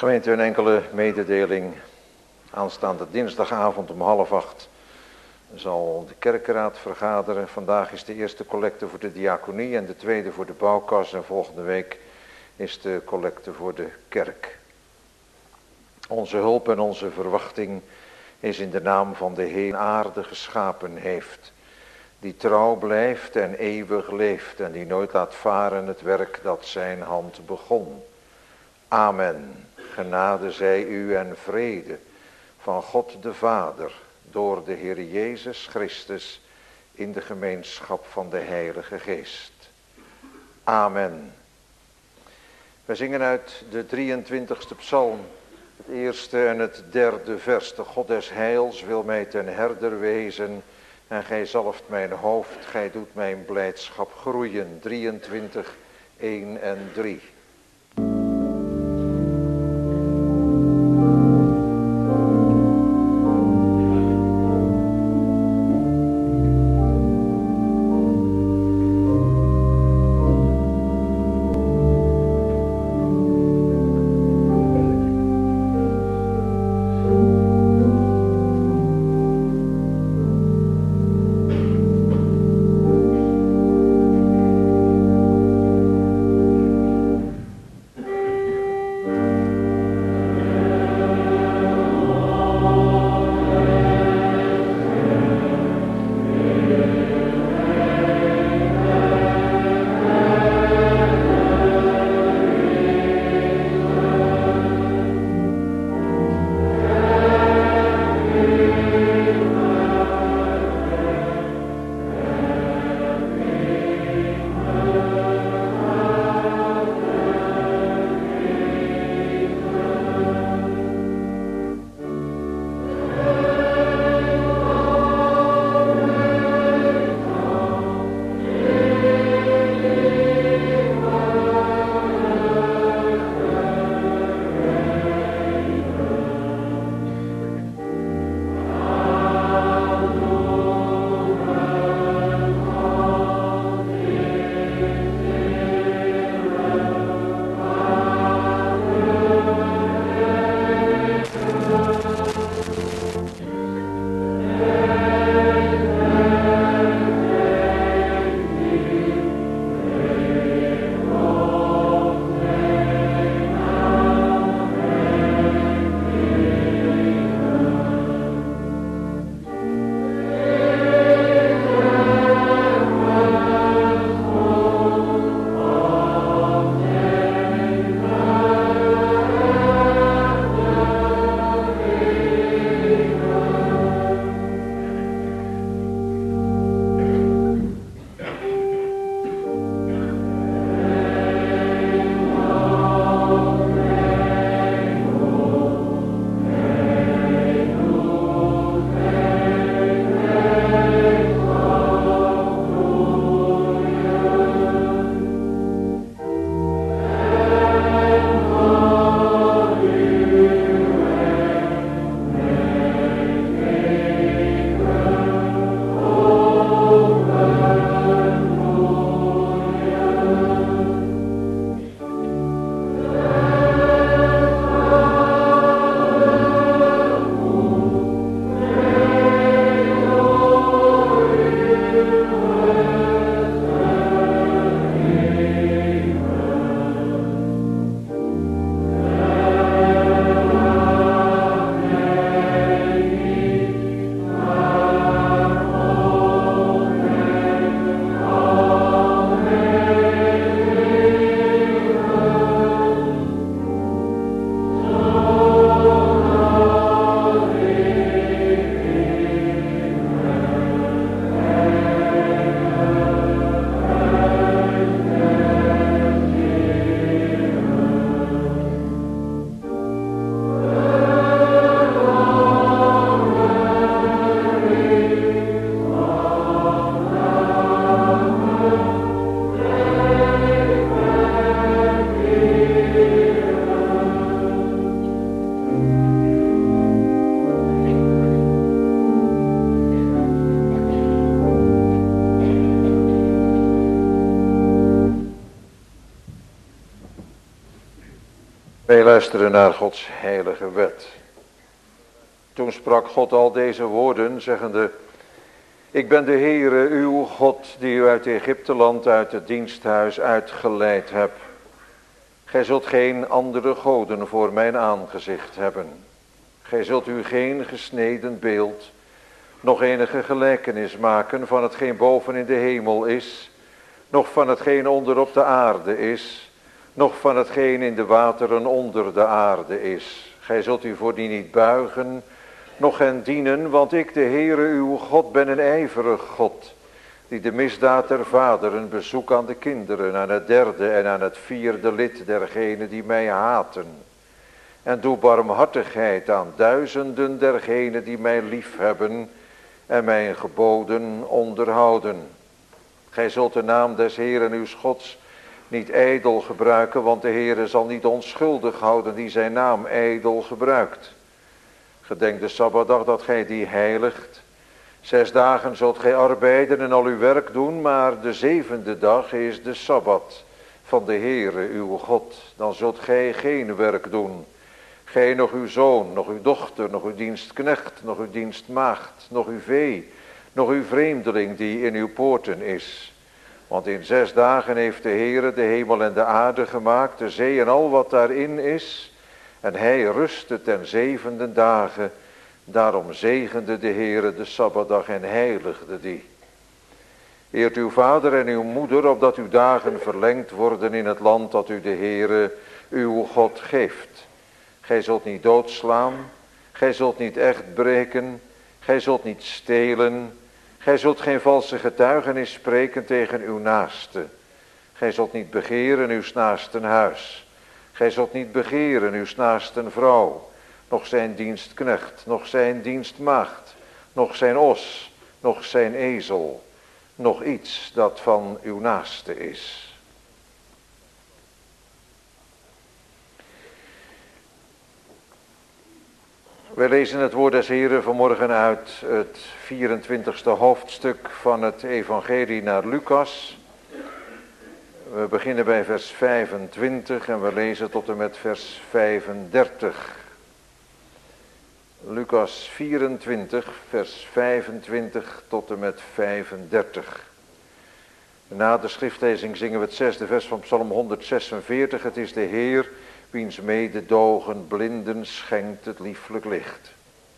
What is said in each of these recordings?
Gemeente, een enkele mededeling. Aanstaande dinsdagavond om 7:30 zal de kerkenraad vergaderen. Vandaag is de eerste collecte voor de diaconie en de tweede voor de bouwkas. En volgende week is de collecte voor de kerk. Onze hulp en onze verwachting is in de naam van de Heer aarde geschapen heeft. Die trouw blijft en eeuwig leeft en die nooit laat varen het werk dat zijn hand begon. Amen. Genade zij u en vrede van God de Vader door de Heer Jezus Christus in de gemeenschap van de Heilige Geest. Amen. We zingen uit de 23e psalm, het eerste en het derde vers. De God des heils wil mij ten herder wezen en gij zalft mijn hoofd, gij doet mijn blijdschap groeien. 23, 1 en 3. luisteren naar Gods heilige wet. Toen sprak God al deze woorden, zeggende: Ik ben de Heere, uw God, die u uit Egypteland, uit het diensthuis uitgeleid heb. Gij zult geen andere goden voor mijn aangezicht hebben. Gij zult u geen gesneden beeld, nog enige gelijkenis maken van hetgeen boven in de hemel is, nog van hetgeen onder op de aarde is, nog van hetgeen in de wateren onder de aarde is. Gij zult u voor die niet buigen, nog hen dienen, want ik, de Heere uw God, ben een ijverig God, die de misdaad der vaderen bezoek aan de kinderen, aan het derde en aan het vierde lid dergenen die mij haten. En doe barmhartigheid aan duizenden dergenen die mij liefhebben en mijn geboden onderhouden. Gij zult de naam des Heeren uws Gods niet ijdel gebruiken, want de Heere zal niet onschuldig houden die zijn naam ijdel gebruikt. Gedenk de Sabbatdag dat gij die heiligt. 6 dagen zult gij arbeiden en al uw werk doen, maar de 7e dag is de Sabbat van de Heere uw God. Dan zult gij geen werk doen. Gij, nog uw zoon, nog uw dochter, nog uw dienstknecht, nog uw dienstmaagd, nog uw vee, nog uw vreemdeling die in uw poorten is. Want in 6 dagen heeft de Heere de hemel en de aarde gemaakt, de zee en al wat daarin is. En hij rustte ten 7e dagen. Daarom zegende de Heere de Sabbatdag en heiligde die. Eert uw vader en uw moeder, opdat uw dagen verlengd worden in het land dat u de Heere uw God geeft. Gij zult niet doodslaan, gij zult niet echt breken, gij zult niet stelen, gij zult geen valse getuigenis spreken tegen uw naaste. Gij zult niet begeren uw naasten huis, gij zult niet begeren uw naasten vrouw, nog zijn dienstknecht, nog zijn dienstmaagd, nog zijn os, nog zijn ezel, nog iets dat van uw naaste is. Wij lezen het woord des Heren vanmorgen uit het 24e hoofdstuk van het evangelie naar Lucas. We beginnen bij vers 25 en we lezen tot en met vers 35. Lucas 24, vers 25 tot en met 35. Na de schriftlezing zingen we het 6e vers van Psalm 146. Het is de Heer, wiens mededogen blinden schenkt het lieflijk licht.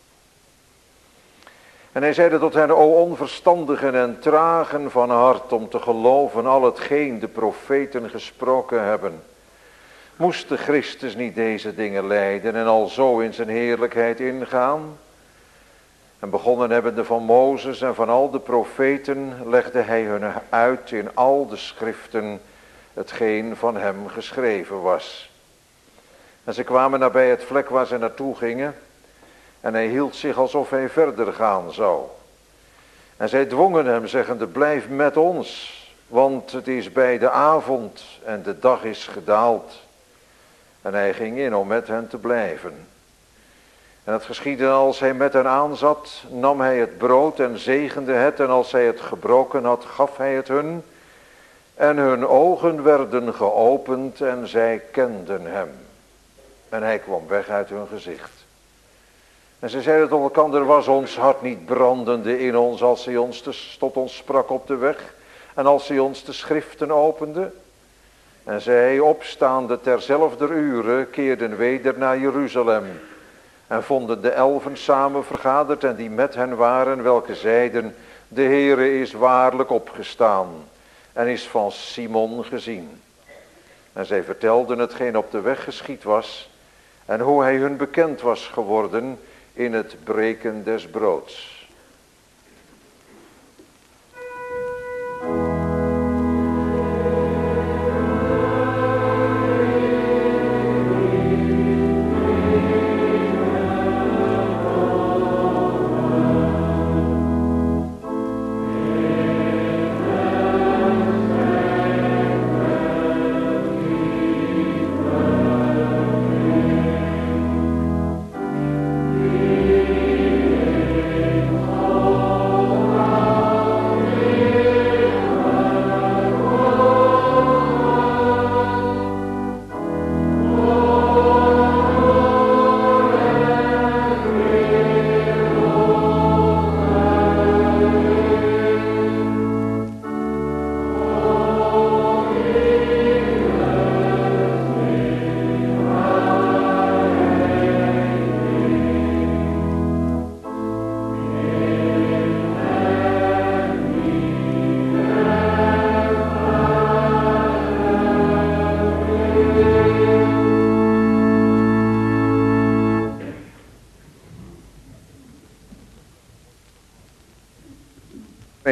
En hij zeide tot hen: O onverstandigen en tragen van hart om te geloven al hetgeen de profeten gesproken hebben. Moest de Christus niet deze dingen lijden en al zo in zijn heerlijkheid ingaan? En begonnen hebbende van Mozes en van al de profeten, legde hij hun uit in al de schriften hetgeen van hem geschreven was. En ze kwamen nabij het vlek waar ze naartoe gingen, en hij hield zich alsof hij verder gaan zou. En zij dwongen hem, zeggende: Blijf met ons, want het is bij de avond en de dag is gedaald. En hij ging in om met hen te blijven. En het geschiedde, als hij met hen aanzat, nam hij het brood en zegende het, en als hij het gebroken had, gaf hij het hun. En hun ogen werden geopend en zij kenden hem. En hij kwam weg uit hun gezicht. En ze zeiden tot elkander: Was ons hart niet brandende in ons als hij tot ons sprak op de weg, en als hij ons de schriften opende? En zij, opstaande terzelfder ure, keerden weder naar Jeruzalem. En vonden de 11 samen vergaderd en die met hen waren, welke zeiden: De Heere is waarlijk opgestaan en is van Simon gezien. En zij vertelden hetgeen op de weg geschied was en hoe hij hun bekend was geworden in het breken des broods.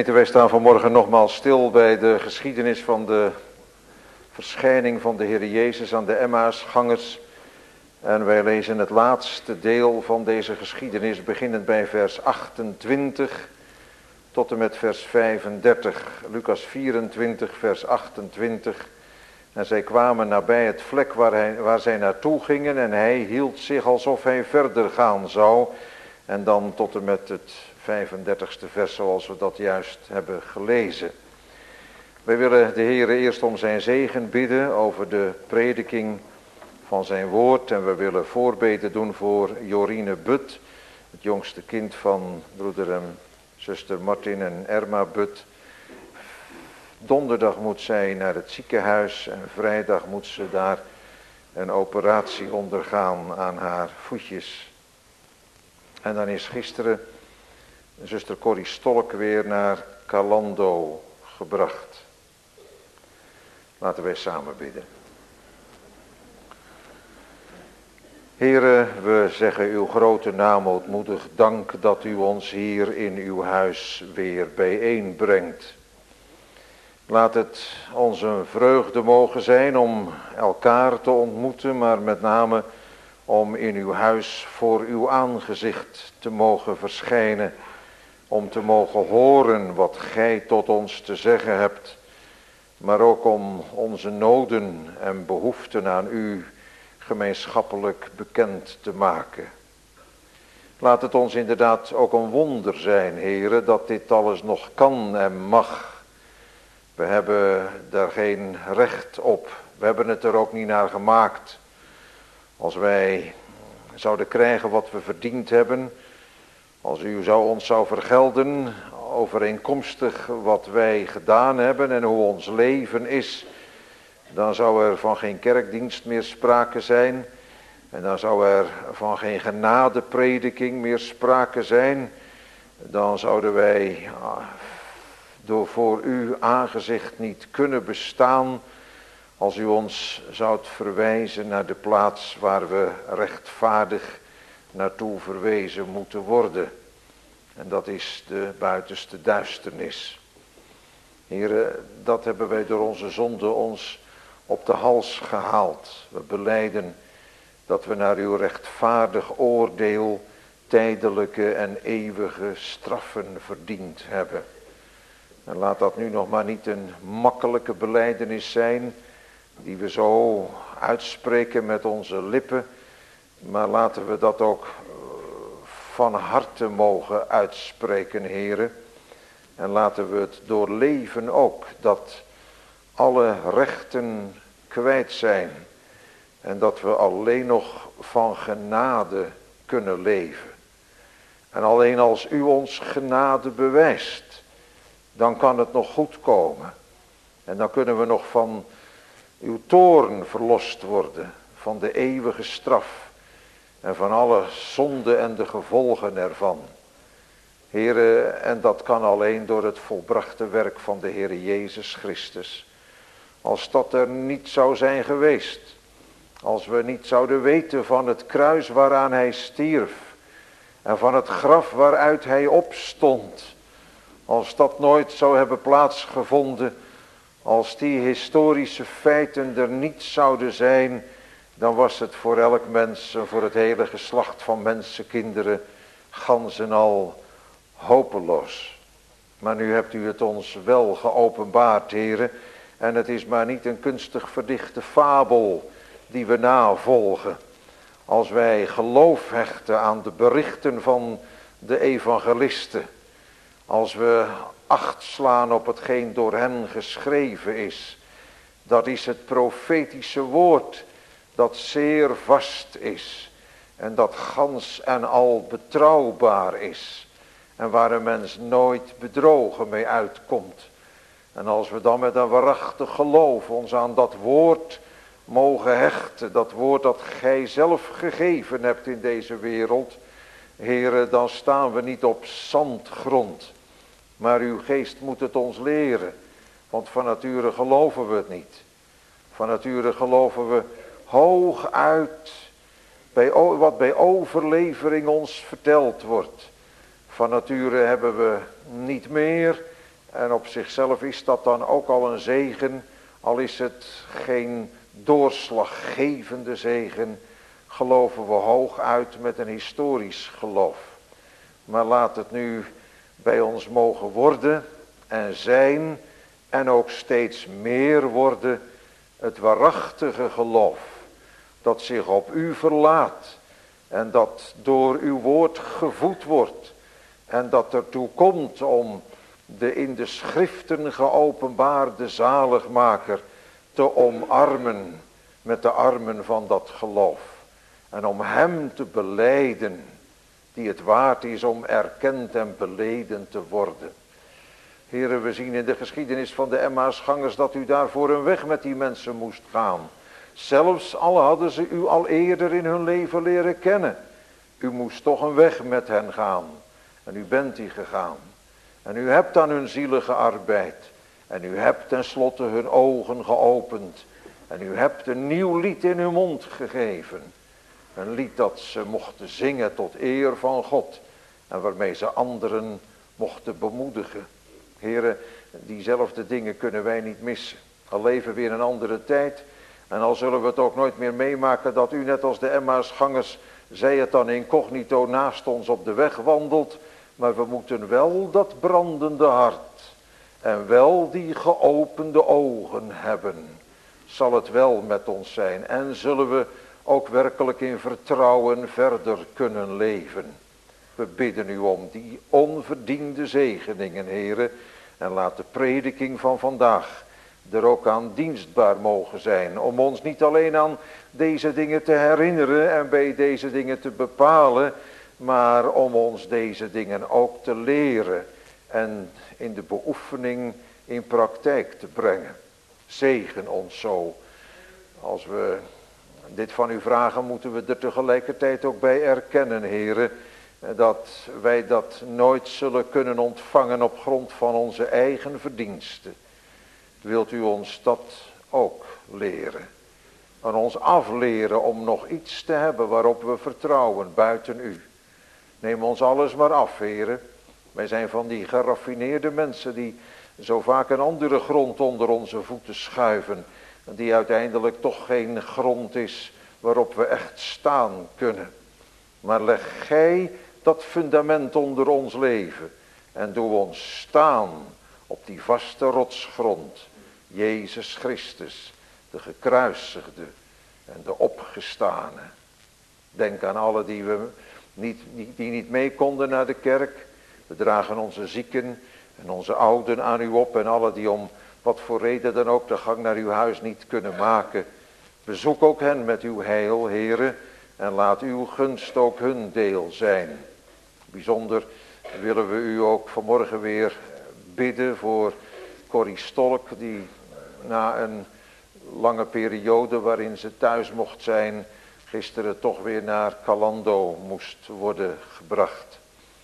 Gemeente, wij staan vanmorgen nogmaals stil bij de geschiedenis van de verschijning van de Heer Jezus aan de Emmausgangers. En wij lezen het laatste deel van deze geschiedenis, beginnend bij vers 28 tot en met vers 35. Lucas 24, vers 28. En zij kwamen nabij het vlek waar zij naartoe gingen en hij hield zich alsof hij verder gaan zou. En dan tot en met het 35ste vers zoals we dat juist hebben gelezen. Wij willen de Heer eerst om zijn zegen bidden over de prediking van zijn woord. En we willen voorbeden doen voor Jorine But, het jongste kind van broeder en zuster Martin en Erma But. Donderdag moet zij naar het ziekenhuis en vrijdag moet ze daar een operatie ondergaan aan haar voetjes. En dan is gisteren zuster Corrie Stolk weer naar Calando gebracht. Laten wij samen bidden. Heere, we zeggen uw grote naam ootmoedig dank dat u ons hier in uw huis weer bijeenbrengt. Laat het ons een vreugde mogen zijn om elkaar te ontmoeten, maar met name om in uw huis voor uw aangezicht te mogen verschijnen. Om te mogen horen wat gij tot ons te zeggen hebt, maar ook om onze noden en behoeften aan u gemeenschappelijk bekend te maken. Laat het ons inderdaad ook een wonder zijn, Heere, dat dit alles nog kan en mag. We hebben daar geen recht op. We hebben het er ook niet naar gemaakt. Als wij zouden krijgen wat we verdiend hebben, als u ons zou vergelden, overeenkomstig wat wij gedaan hebben en hoe ons leven is, dan zou er van geen kerkdienst meer sprake zijn. En dan zou er van geen genadeprediking meer sprake zijn. Dan zouden wij door voor uw aangezicht niet kunnen bestaan, als u ons zoudt verwijzen naar de plaats waar we rechtvaardig naartoe verwezen moeten worden. En dat is de buitenste duisternis. Heere, dat hebben wij door onze zonde ons op de hals gehaald. We belijden dat we naar uw rechtvaardig oordeel tijdelijke en eeuwige straffen verdiend hebben. En laat dat nu nog maar niet een makkelijke belijdenis zijn, die we zo uitspreken met onze lippen, maar laten we dat ook van harte mogen uitspreken, Heere. En laten we het doorleven ook, dat alle rechten kwijt zijn. En dat we alleen nog van genade kunnen leven. En alleen als u ons genade bewijst, dan kan het nog goed komen. En dan kunnen we nog van uw toorn verlost worden, van de eeuwige straf. En van alle zonde en de gevolgen ervan. Heere, en dat kan alleen door het volbrachte werk van de Heere Jezus Christus. Als dat er niet zou zijn geweest. Als we niet zouden weten van het kruis waaraan hij stierf. En van het graf waaruit hij opstond. Als dat nooit zou hebben plaatsgevonden. Als die historische feiten er niet zouden zijn, dan was het voor elk mens en voor het hele geslacht van mensenkinderen gans en al hopeloos. Maar nu hebt u het ons wel geopenbaard, Heere, en het is maar niet een kunstig verdichte fabel die we navolgen. Als wij geloof hechten aan de berichten van de evangelisten, als we acht slaan op hetgeen door hen geschreven is, dat is het profetische woord dat zeer vast is en dat gans en al betrouwbaar is en waar een mens nooit bedrogen mee uitkomt. En als we dan met een waarachtig geloof ons aan dat woord mogen hechten, dat woord dat gij zelf gegeven hebt in deze wereld, Heere, dan staan we niet op zandgrond, maar uw geest moet het ons leren, want van nature geloven we het niet. Van nature geloven we hooguit wat bij overlevering ons verteld wordt. Van nature hebben we niet meer En op zichzelf is dat dan ook al een zegen, al is het geen doorslaggevende zegen, geloven we hooguit met een historisch geloof. Maar laat het nu bij ons mogen worden en zijn en ook steeds meer worden het waarachtige geloof dat zich op u verlaat en dat door uw woord gevoed wordt en dat ertoe komt om de in de schriften geopenbaarde zaligmaker te omarmen met de armen van dat geloof en om hem te belijden die het waard is om erkend en beleden te worden. Heren, we zien in de geschiedenis van de Emmausgangers dat u daarvoor een weg met die mensen moest gaan. Zelfs al hadden ze u al eerder in hun leven leren kennen. U moest toch een weg met hen gaan. En u bent die gegaan. En u hebt aan hun zielen gearbeid. En u hebt tenslotte hun ogen geopend. En u hebt een nieuw lied in hun mond gegeven. Een lied dat ze mochten zingen tot eer van God. En waarmee ze anderen mochten bemoedigen. Heren, diezelfde dingen kunnen wij niet missen. Al leven we in een andere tijd. En al zullen we het ook nooit meer meemaken dat u net als de Emmausgangers, zij het dan incognito naast ons op de weg wandelt. Maar we moeten wel dat brandende hart en wel die geopende ogen hebben. Zal het wel met ons zijn en zullen we ook werkelijk in vertrouwen verder kunnen leven. We bidden u om die onverdiende zegeningen, heren. En laat de prediking van vandaag er ook aan dienstbaar mogen zijn. Om ons niet alleen aan deze dingen te herinneren en bij deze dingen te bepalen. Maar om ons deze dingen ook te leren. En in de beoefening in praktijk te brengen. Zegen ons zo. Als we dit van u vragen, moeten we er tegelijkertijd ook bij erkennen, heren, dat wij dat nooit zullen kunnen ontvangen op grond van onze eigen verdiensten. Wilt u ons dat ook leren? En ons afleren om nog iets te hebben waarop we vertrouwen buiten u. Neem ons alles maar af, heren. Wij zijn van die geraffineerde mensen die zo vaak een andere grond onder onze voeten schuiven. Die uiteindelijk toch geen grond is waarop we echt staan kunnen. Maar leg gij dat fundament onder ons leven. En doe ons staan op die vaste rotsgrond. Jezus Christus, de gekruisigde en de opgestane. Denk aan alle die niet mee konden naar de kerk. We dragen onze zieken en onze ouden aan u op. En alle die om wat voor reden dan ook de gang naar uw huis niet kunnen maken. Bezoek ook hen met uw heil, heren. En laat uw gunst ook hun deel zijn. Bijzonder willen we u ook vanmorgen weer bidden voor Corrie Stolk. Die na een lange periode waarin ze thuis mocht zijn, gisteren toch weer naar Calando moest worden gebracht.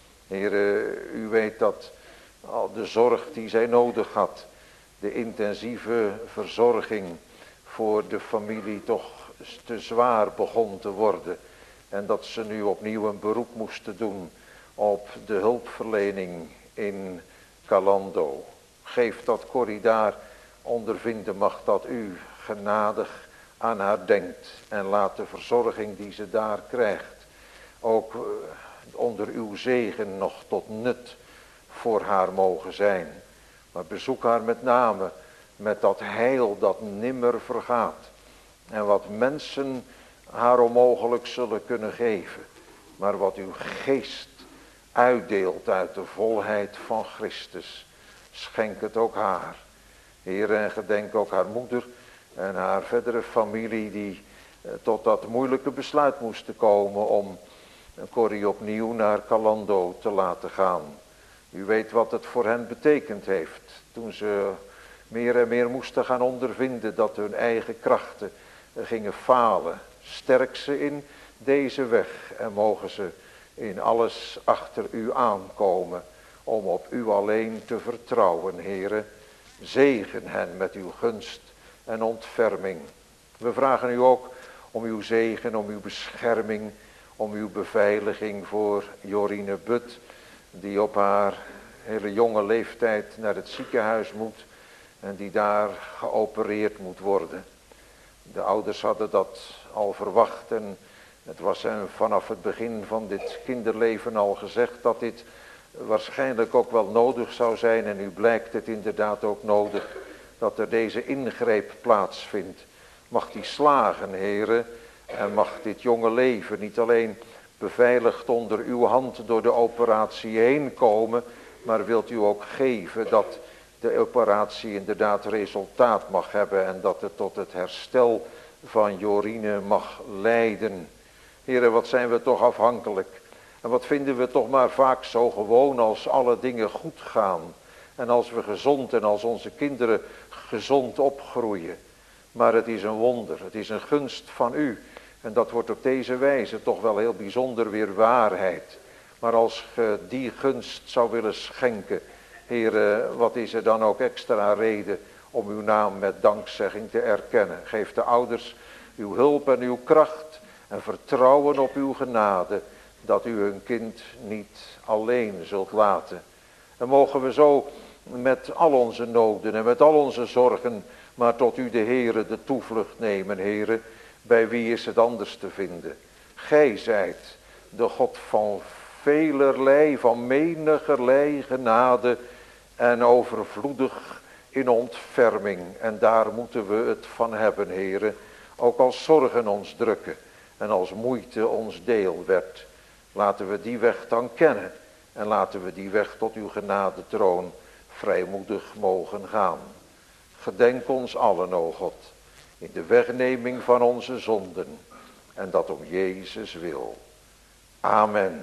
Heere, u weet dat al de zorg die zij nodig had, de intensieve verzorging voor de familie toch te zwaar begon te worden. En dat ze nu opnieuw een beroep moesten doen op de hulpverlening in Calando. Geef dat Corrie daar ondervinden mag dat u genadig aan haar denkt. En laat de verzorging die ze daar krijgt ook onder uw zegen nog tot nut voor haar mogen zijn. Maar bezoek haar met name met dat heil dat nimmer vergaat. En wat mensen haar onmogelijk zullen kunnen geven. Maar wat uw geest uitdeelt uit de volheid van Christus. Schenk het ook haar. Heer, en gedenk ook haar moeder en haar verdere familie die tot dat moeilijke besluit moesten komen om Corrie opnieuw naar Calando te laten gaan. U weet wat het voor hen betekend heeft toen ze meer en meer moesten gaan ondervinden dat hun eigen krachten gingen falen. Sterk ze in deze weg en mogen ze in alles achter u aankomen om op u alleen te vertrouwen, Heere. Zegen hen met uw gunst en ontferming. We vragen u ook om uw zegen, om uw bescherming, om uw beveiliging voor Jorine But, die op haar hele jonge leeftijd naar het ziekenhuis moet en die daar geopereerd moet worden. De ouders hadden dat al verwacht en het was hen vanaf het begin van dit kinderleven al gezegd dat dit waarschijnlijk ook wel nodig zou zijn. En nu blijkt het inderdaad ook nodig dat er deze ingreep plaatsvindt. Mag die slagen, heren, en mag dit jonge leven niet alleen beveiligd onder uw hand door de operatie heen komen, maar wilt u ook geven dat de operatie inderdaad resultaat mag hebben en dat het tot het herstel van Jorine mag leiden. Heren, wat zijn we toch afhankelijk. En wat vinden we toch maar vaak zo gewoon als alle dingen goed gaan. En als we gezond en als onze kinderen gezond opgroeien. Maar het is een wonder, het is een gunst van u. En dat wordt op deze wijze toch wel heel bijzonder weer waarheid. Maar als ge die gunst zou willen schenken, Heere, wat is er dan ook extra reden om uw naam met dankzegging te erkennen. Geef de ouders uw hulp en uw kracht en vertrouwen op uw genade, dat u hun kind niet alleen zult laten. En mogen we zo met al onze noden en met al onze zorgen, maar tot u de Heere de toevlucht nemen, Heere. Bij wie is het anders te vinden? Gij zijt de God van velerlei, van menigerlei genade en overvloedig in ontferming. En daar moeten we het van hebben, Heere. Ook als zorgen ons drukken en als moeite ons deel werd. Laten we die weg dan kennen. En laten we die weg tot uw genadetroon vrijmoedig mogen gaan. Gedenk ons allen, o God, in de wegneming van onze zonden. En dat om Jezus wil. Amen.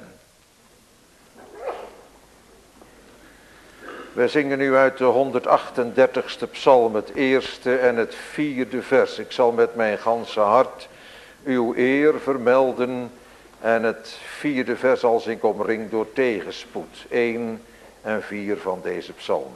We zingen nu uit de 138ste psalm het eerste en het vierde vers. Ik zal met mijn ganse hart uw eer vermelden. En het vierde vers als ik omring door tegenspoed. 1 en 4 van deze psalm.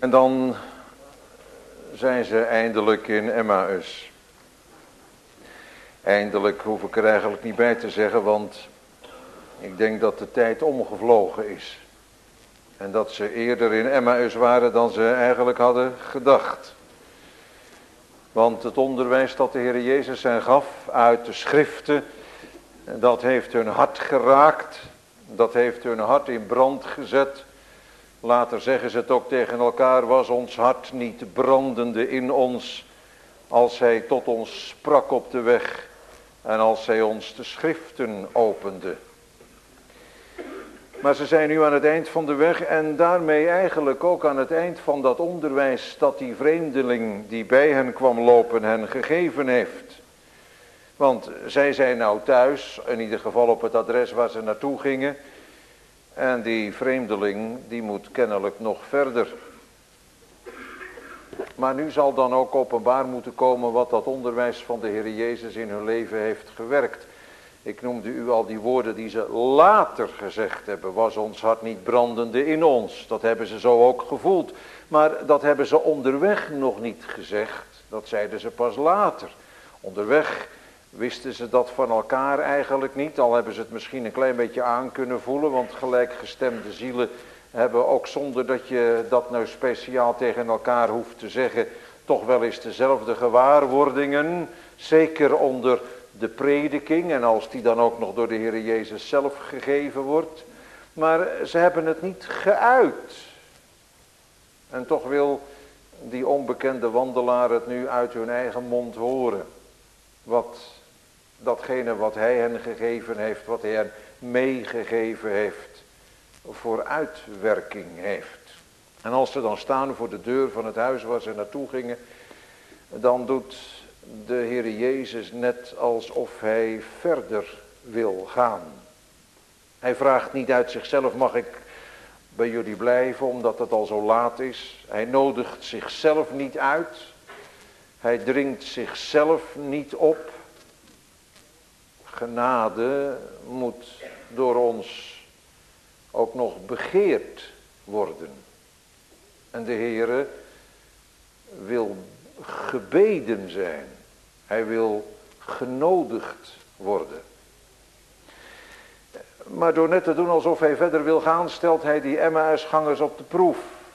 En dan zijn ze eindelijk in Emmaus. Eindelijk hoef ik er eigenlijk niet bij te zeggen, want ik denk dat de tijd omgevlogen is. En dat ze eerder in Emmaus waren dan ze eigenlijk hadden gedacht. Want het onderwijs dat de Heer Jezus hen gaf uit de schriften, dat heeft hun hart geraakt. Dat heeft hun hart in brand gezet. Later zeggen ze het ook tegen elkaar, was ons hart niet brandende in ons, als hij tot ons sprak op de weg en als hij ons de schriften opende. Maar ze zijn nu aan het eind van de weg en daarmee eigenlijk ook aan het eind van dat onderwijs dat die vreemdeling die bij hen kwam lopen hen gegeven heeft. Want zij zijn nou thuis, in ieder geval op het adres waar ze naartoe gingen. En die vreemdeling die moet kennelijk nog verder. Maar nu zal dan ook openbaar moeten komen wat dat onderwijs van de Heer Jezus in hun leven heeft gewerkt. Ik noemde u al die woorden die ze later gezegd hebben. Was ons hart niet brandende in ons? Dat hebben ze zo ook gevoeld. Maar dat hebben ze onderweg nog niet gezegd. Dat zeiden ze pas later. Onderweg wisten ze dat van elkaar eigenlijk niet. Al hebben ze het misschien een klein beetje aan kunnen voelen. Want gelijkgestemde zielen hebben ook zonder dat je dat nou speciaal tegen elkaar hoeft te zeggen, toch wel eens dezelfde gewaarwordingen. Zeker onder de prediking en als die dan ook nog door de Heer Jezus zelf gegeven wordt. Maar ze hebben het niet geuit. En toch wil die onbekende wandelaar het nu uit hun eigen mond horen. Datgene wat hij hen gegeven heeft, wat hij hen meegegeven heeft, voor uitwerking heeft. En als ze dan staan voor de deur van het huis waar ze naartoe gingen, dan doet de Heer Jezus net alsof hij verder wil gaan. Hij vraagt niet uit zichzelf, mag ik bij jullie blijven omdat het al zo laat is. Hij nodigt zichzelf niet uit. Hij dringt zichzelf niet op. Genade moet door ons ook nog begeerd worden. En de Heere wil gebeden zijn. Hij wil genodigd worden. Maar door net te doen alsof hij verder wil gaan, stelt hij die Emmausgangers op de proef.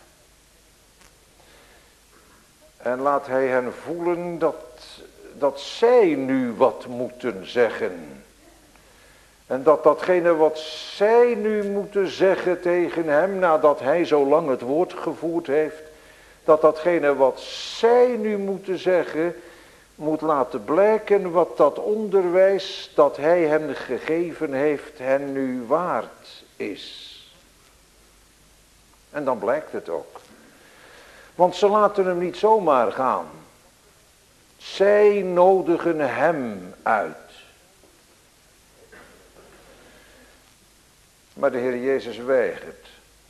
En laat hij hen voelen dat zij nu wat moeten zeggen. En dat datgene wat zij nu moeten zeggen tegen hem, nadat hij zo lang het woord gevoerd heeft, dat datgene wat zij nu moeten zeggen, moet laten blijken wat dat onderwijs dat hij hen gegeven heeft, hen nu waard is. En dan blijkt het ook. Want ze laten hem niet zomaar gaan. Zij nodigen hem uit. Maar de Heer Jezus weigert.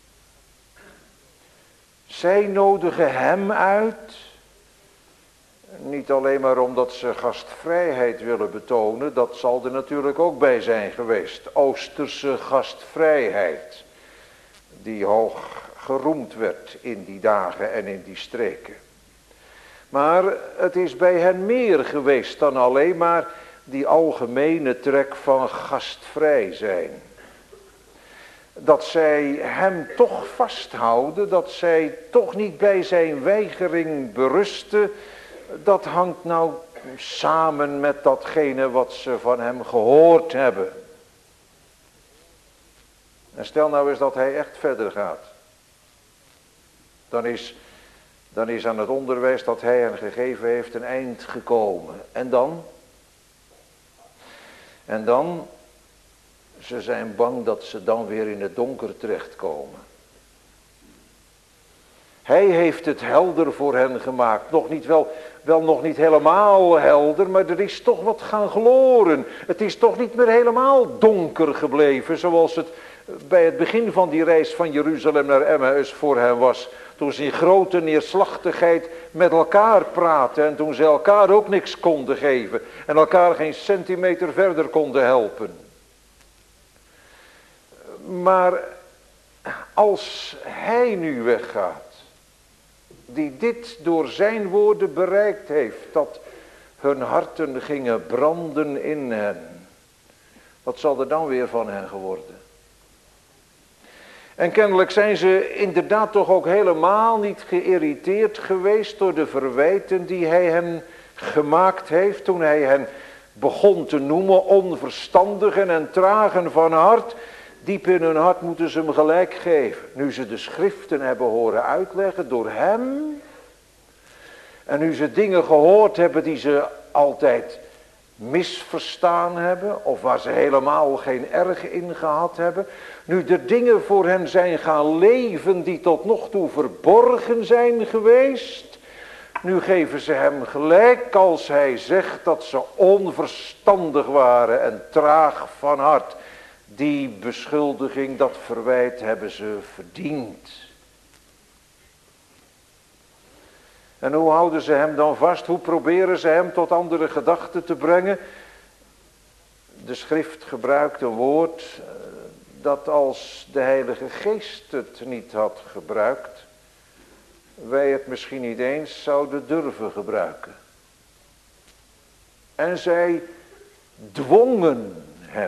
Zij nodigen hem uit. Niet alleen maar omdat ze gastvrijheid willen betonen. Dat zal er natuurlijk ook bij zijn geweest. Oosterse gastvrijheid. Die hoog geroemd werd in die dagen en in die streken. Maar het is bij hen meer geweest dan alleen maar die algemene trek van gastvrij zijn. Dat zij hem toch vasthouden, dat zij toch niet bij zijn weigering berusten, dat hangt nou samen met datgene wat ze van hem gehoord hebben. En stel nou eens dat hij echt verder gaat. Dan is aan het onderwijs dat hij hen gegeven heeft een eind gekomen. En dan, ze zijn bang dat ze dan weer in het donker terechtkomen. Hij heeft het helder voor hen gemaakt. Wel nog niet helemaal helder, maar er is toch wat gaan gloren. Het is toch niet meer helemaal donker gebleven, zoals het bij het begin van die reis van Jeruzalem naar Emmaus voor hen was. Toen ze in grote neerslachtigheid met elkaar praten en toen ze elkaar ook niks konden geven. En elkaar geen centimeter verder konden helpen. Maar als hij nu weggaat, die dit door zijn woorden bereikt heeft, dat hun harten gingen branden in hen. Wat zal er dan weer van hen geworden? En kennelijk zijn ze inderdaad toch ook helemaal niet geïrriteerd geweest door de verwijten die hij hen gemaakt heeft, toen hij hen begon te noemen onverstandigen en tragen van hart. Diep in hun hart moeten ze hem gelijk geven. Nu ze de schriften hebben horen uitleggen door hem. En nu ze dingen gehoord hebben die ze altijd misverstaan hebben. Of waar ze helemaal geen erg in gehad hebben. Nu er dingen voor hen zijn gaan leven die tot nog toe verborgen zijn geweest. Nu geven ze hem gelijk als hij zegt dat ze onverstandig waren en traag van hart. Die beschuldiging, dat verwijt hebben ze verdiend. En hoe houden ze hem dan vast? Hoe proberen ze hem tot andere gedachten te brengen? De schrift gebruikt een woord dat als de Heilige Geest het niet had gebruikt, wij het misschien niet eens zouden durven gebruiken. En zij dwongen hem.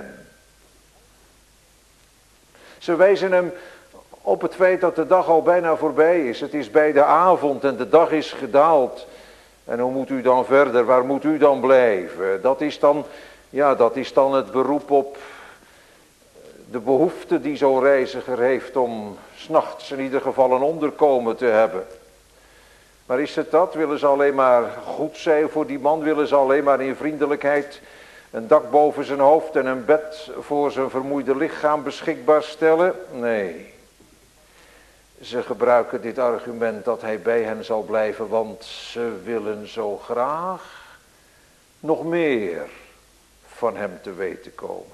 Ze wijzen hem op het feit dat de dag al bijna voorbij is. Het is bij de avond en de dag is gedaald. En hoe moet u dan verder? Waar moet u dan blijven? Dat is dan het beroep op de behoefte die zo'n reiziger heeft om 's nachts in ieder geval een onderkomen te hebben. Maar is het dat? Willen ze alleen maar goed zijn voor die man? Willen ze alleen maar in vriendelijkheid een dak boven zijn hoofd en een bed voor zijn vermoeide lichaam beschikbaar stellen? Nee. Ze gebruiken dit argument dat hij bij hen zal blijven, want ze willen zo graag nog meer van hem te weten komen.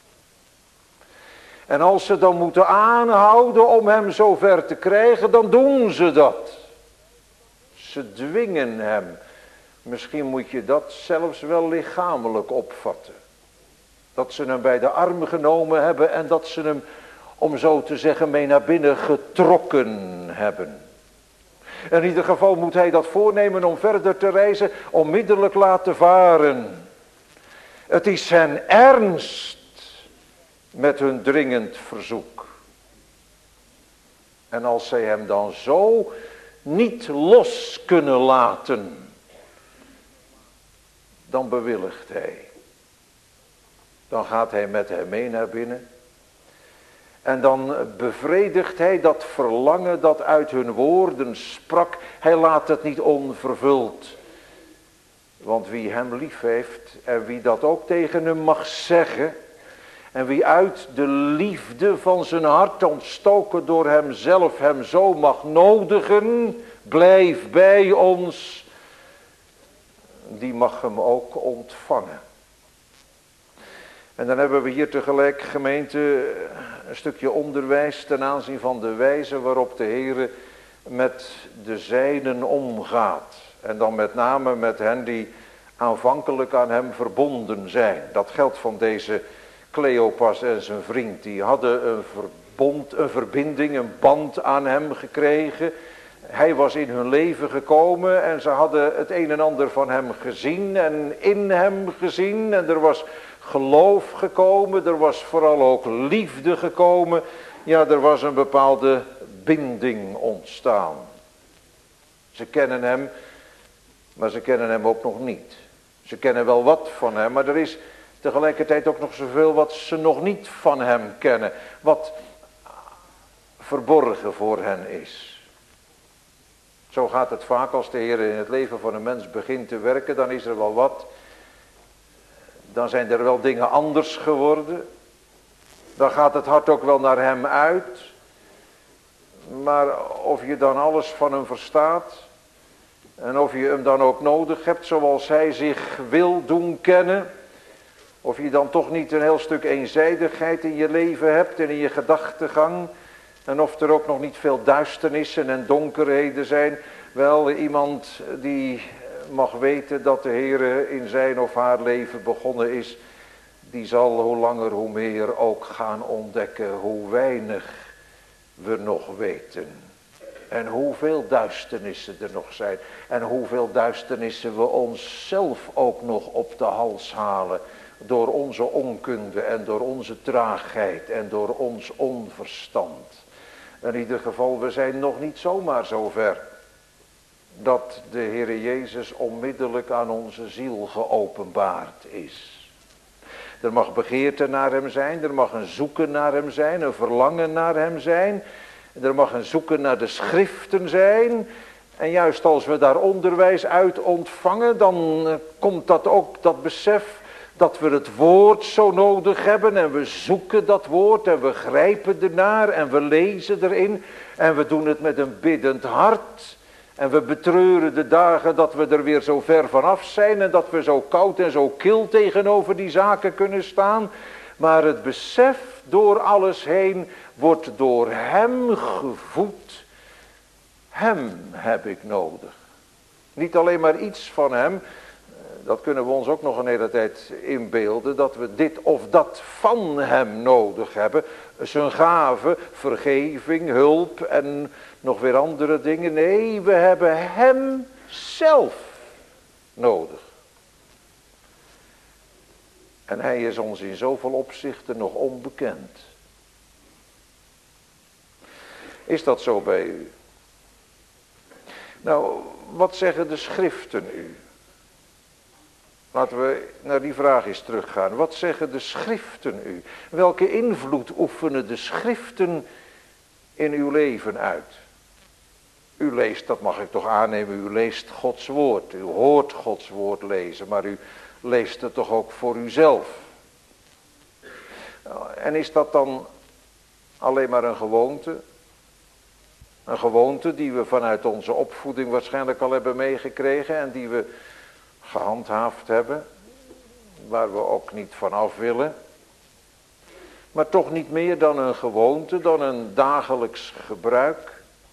En als ze dan moeten aanhouden om hem zover te krijgen, dan doen ze dat. Ze dwingen hem. Misschien moet je dat zelfs wel lichamelijk opvatten. Dat ze hem bij de arm genomen hebben en dat ze hem, om zo te zeggen, mee naar binnen getrokken hebben. In ieder geval moet hij dat voornemen om verder te reizen, onmiddellijk laten varen. Het is zijn ernst met hun dringend verzoek. En als zij hem dan zo niet los kunnen laten, dan bewilligt hij. Dan gaat hij met hem mee naar binnen. En dan bevredigt hij dat verlangen dat uit hun woorden sprak. Hij laat het niet onvervuld. Want wie hem lief heeft en wie dat ook tegen hem mag zeggen, en wie uit de liefde van zijn hart ontstoken door hemzelf hem zo mag nodigen, blijf bij ons, die mag hem ook ontvangen. En dan hebben we hier tegelijk, gemeente, een stukje onderwijs ten aanzien van de wijze waarop de Heere met de zijnen omgaat. En dan met name met hen die aanvankelijk aan hem verbonden zijn. Dat geldt van deze Cleopas en zijn vriend. Die hadden een verbond, een verbinding, een band aan hem gekregen. Hij was in hun leven gekomen en ze hadden het een en ander van hem gezien en in hem gezien. En er was geloof gekomen, er was vooral ook liefde gekomen. Ja, er was een bepaalde binding ontstaan. Ze kennen hem, maar ze kennen hem ook nog niet. Ze kennen wel wat van hem, maar er is tegelijkertijd ook nog zoveel wat ze nog niet van hem kennen. Wat verborgen voor hen is. Zo gaat het vaak als de Heer in het leven van een mens begint te werken. Dan is er wel wat. Dan zijn er wel dingen anders geworden. Dan gaat het hart ook wel naar hem uit. Maar of je dan alles van hem verstaat. En of je hem dan ook nodig hebt zoals hij zich wil doen kennen. Of je dan toch niet een heel stuk eenzijdigheid in je leven hebt en in je gedachtegang. En of er ook nog niet veel duisternissen en donkerheden zijn. Wel, iemand die mag weten dat de Heer in zijn of haar leven begonnen is. Die zal hoe langer hoe meer ook gaan ontdekken hoe weinig we nog weten. En hoeveel duisternissen er nog zijn. En hoeveel duisternissen we onszelf ook nog op de hals halen. Door onze onkunde en door onze traagheid en door ons onverstand. In ieder geval, we zijn nog niet zomaar zover dat de Heere Jezus onmiddellijk aan onze ziel geopenbaard is. Er mag begeerte naar hem zijn, er mag een zoeken naar hem zijn, een verlangen naar hem zijn. Er mag een zoeken naar de schriften zijn. En juist als we daar onderwijs uit ontvangen, dan komt dat ook, dat besef, dat we het woord zo nodig hebben. En we zoeken dat woord en we grijpen ernaar en we lezen erin. En we doen het met een biddend hart. En we betreuren de dagen dat we er weer zo ver vanaf zijn. En dat we zo koud en zo kil tegenover die zaken kunnen staan. Maar het besef door alles heen wordt door hem gevoed. Hem heb ik nodig. Niet alleen maar iets van hem. Dat kunnen we ons ook nog een hele tijd inbeelden. Dat we dit of dat van hem nodig hebben. Zijn gave, vergeving, hulp en nog weer andere dingen. Nee, we hebben hem zelf nodig. En hij is ons in zoveel opzichten nog onbekend. Is dat zo bij u? Nou, wat zeggen de schriften u? Laten we naar die vraag eens teruggaan. Wat zeggen de schriften u? Welke invloed oefenen de schriften in uw leven uit? U leest, dat mag ik toch aannemen, u leest Gods woord. U hoort Gods woord lezen, maar u leest het toch ook voor uzelf. En is dat dan alleen maar een gewoonte? Een gewoonte die we vanuit onze opvoeding waarschijnlijk al hebben meegekregen en die we gehandhaafd hebben, waar we ook niet van af willen. Maar toch niet meer dan een gewoonte, dan een dagelijks gebruik.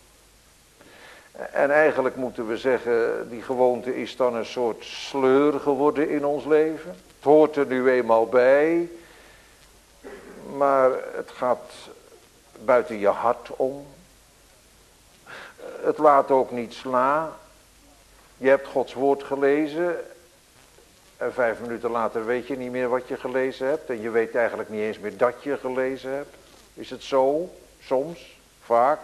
En eigenlijk moeten we zeggen, die gewoonte is dan een soort sleur geworden in ons leven. Het hoort er nu eenmaal bij, maar het gaat buiten je hart om. Het laat ook niets na. Je hebt Gods woord gelezen en 5 minuten later weet je niet meer wat je gelezen hebt. En je weet eigenlijk niet eens meer dat je gelezen hebt. Is het zo? Soms? Vaak?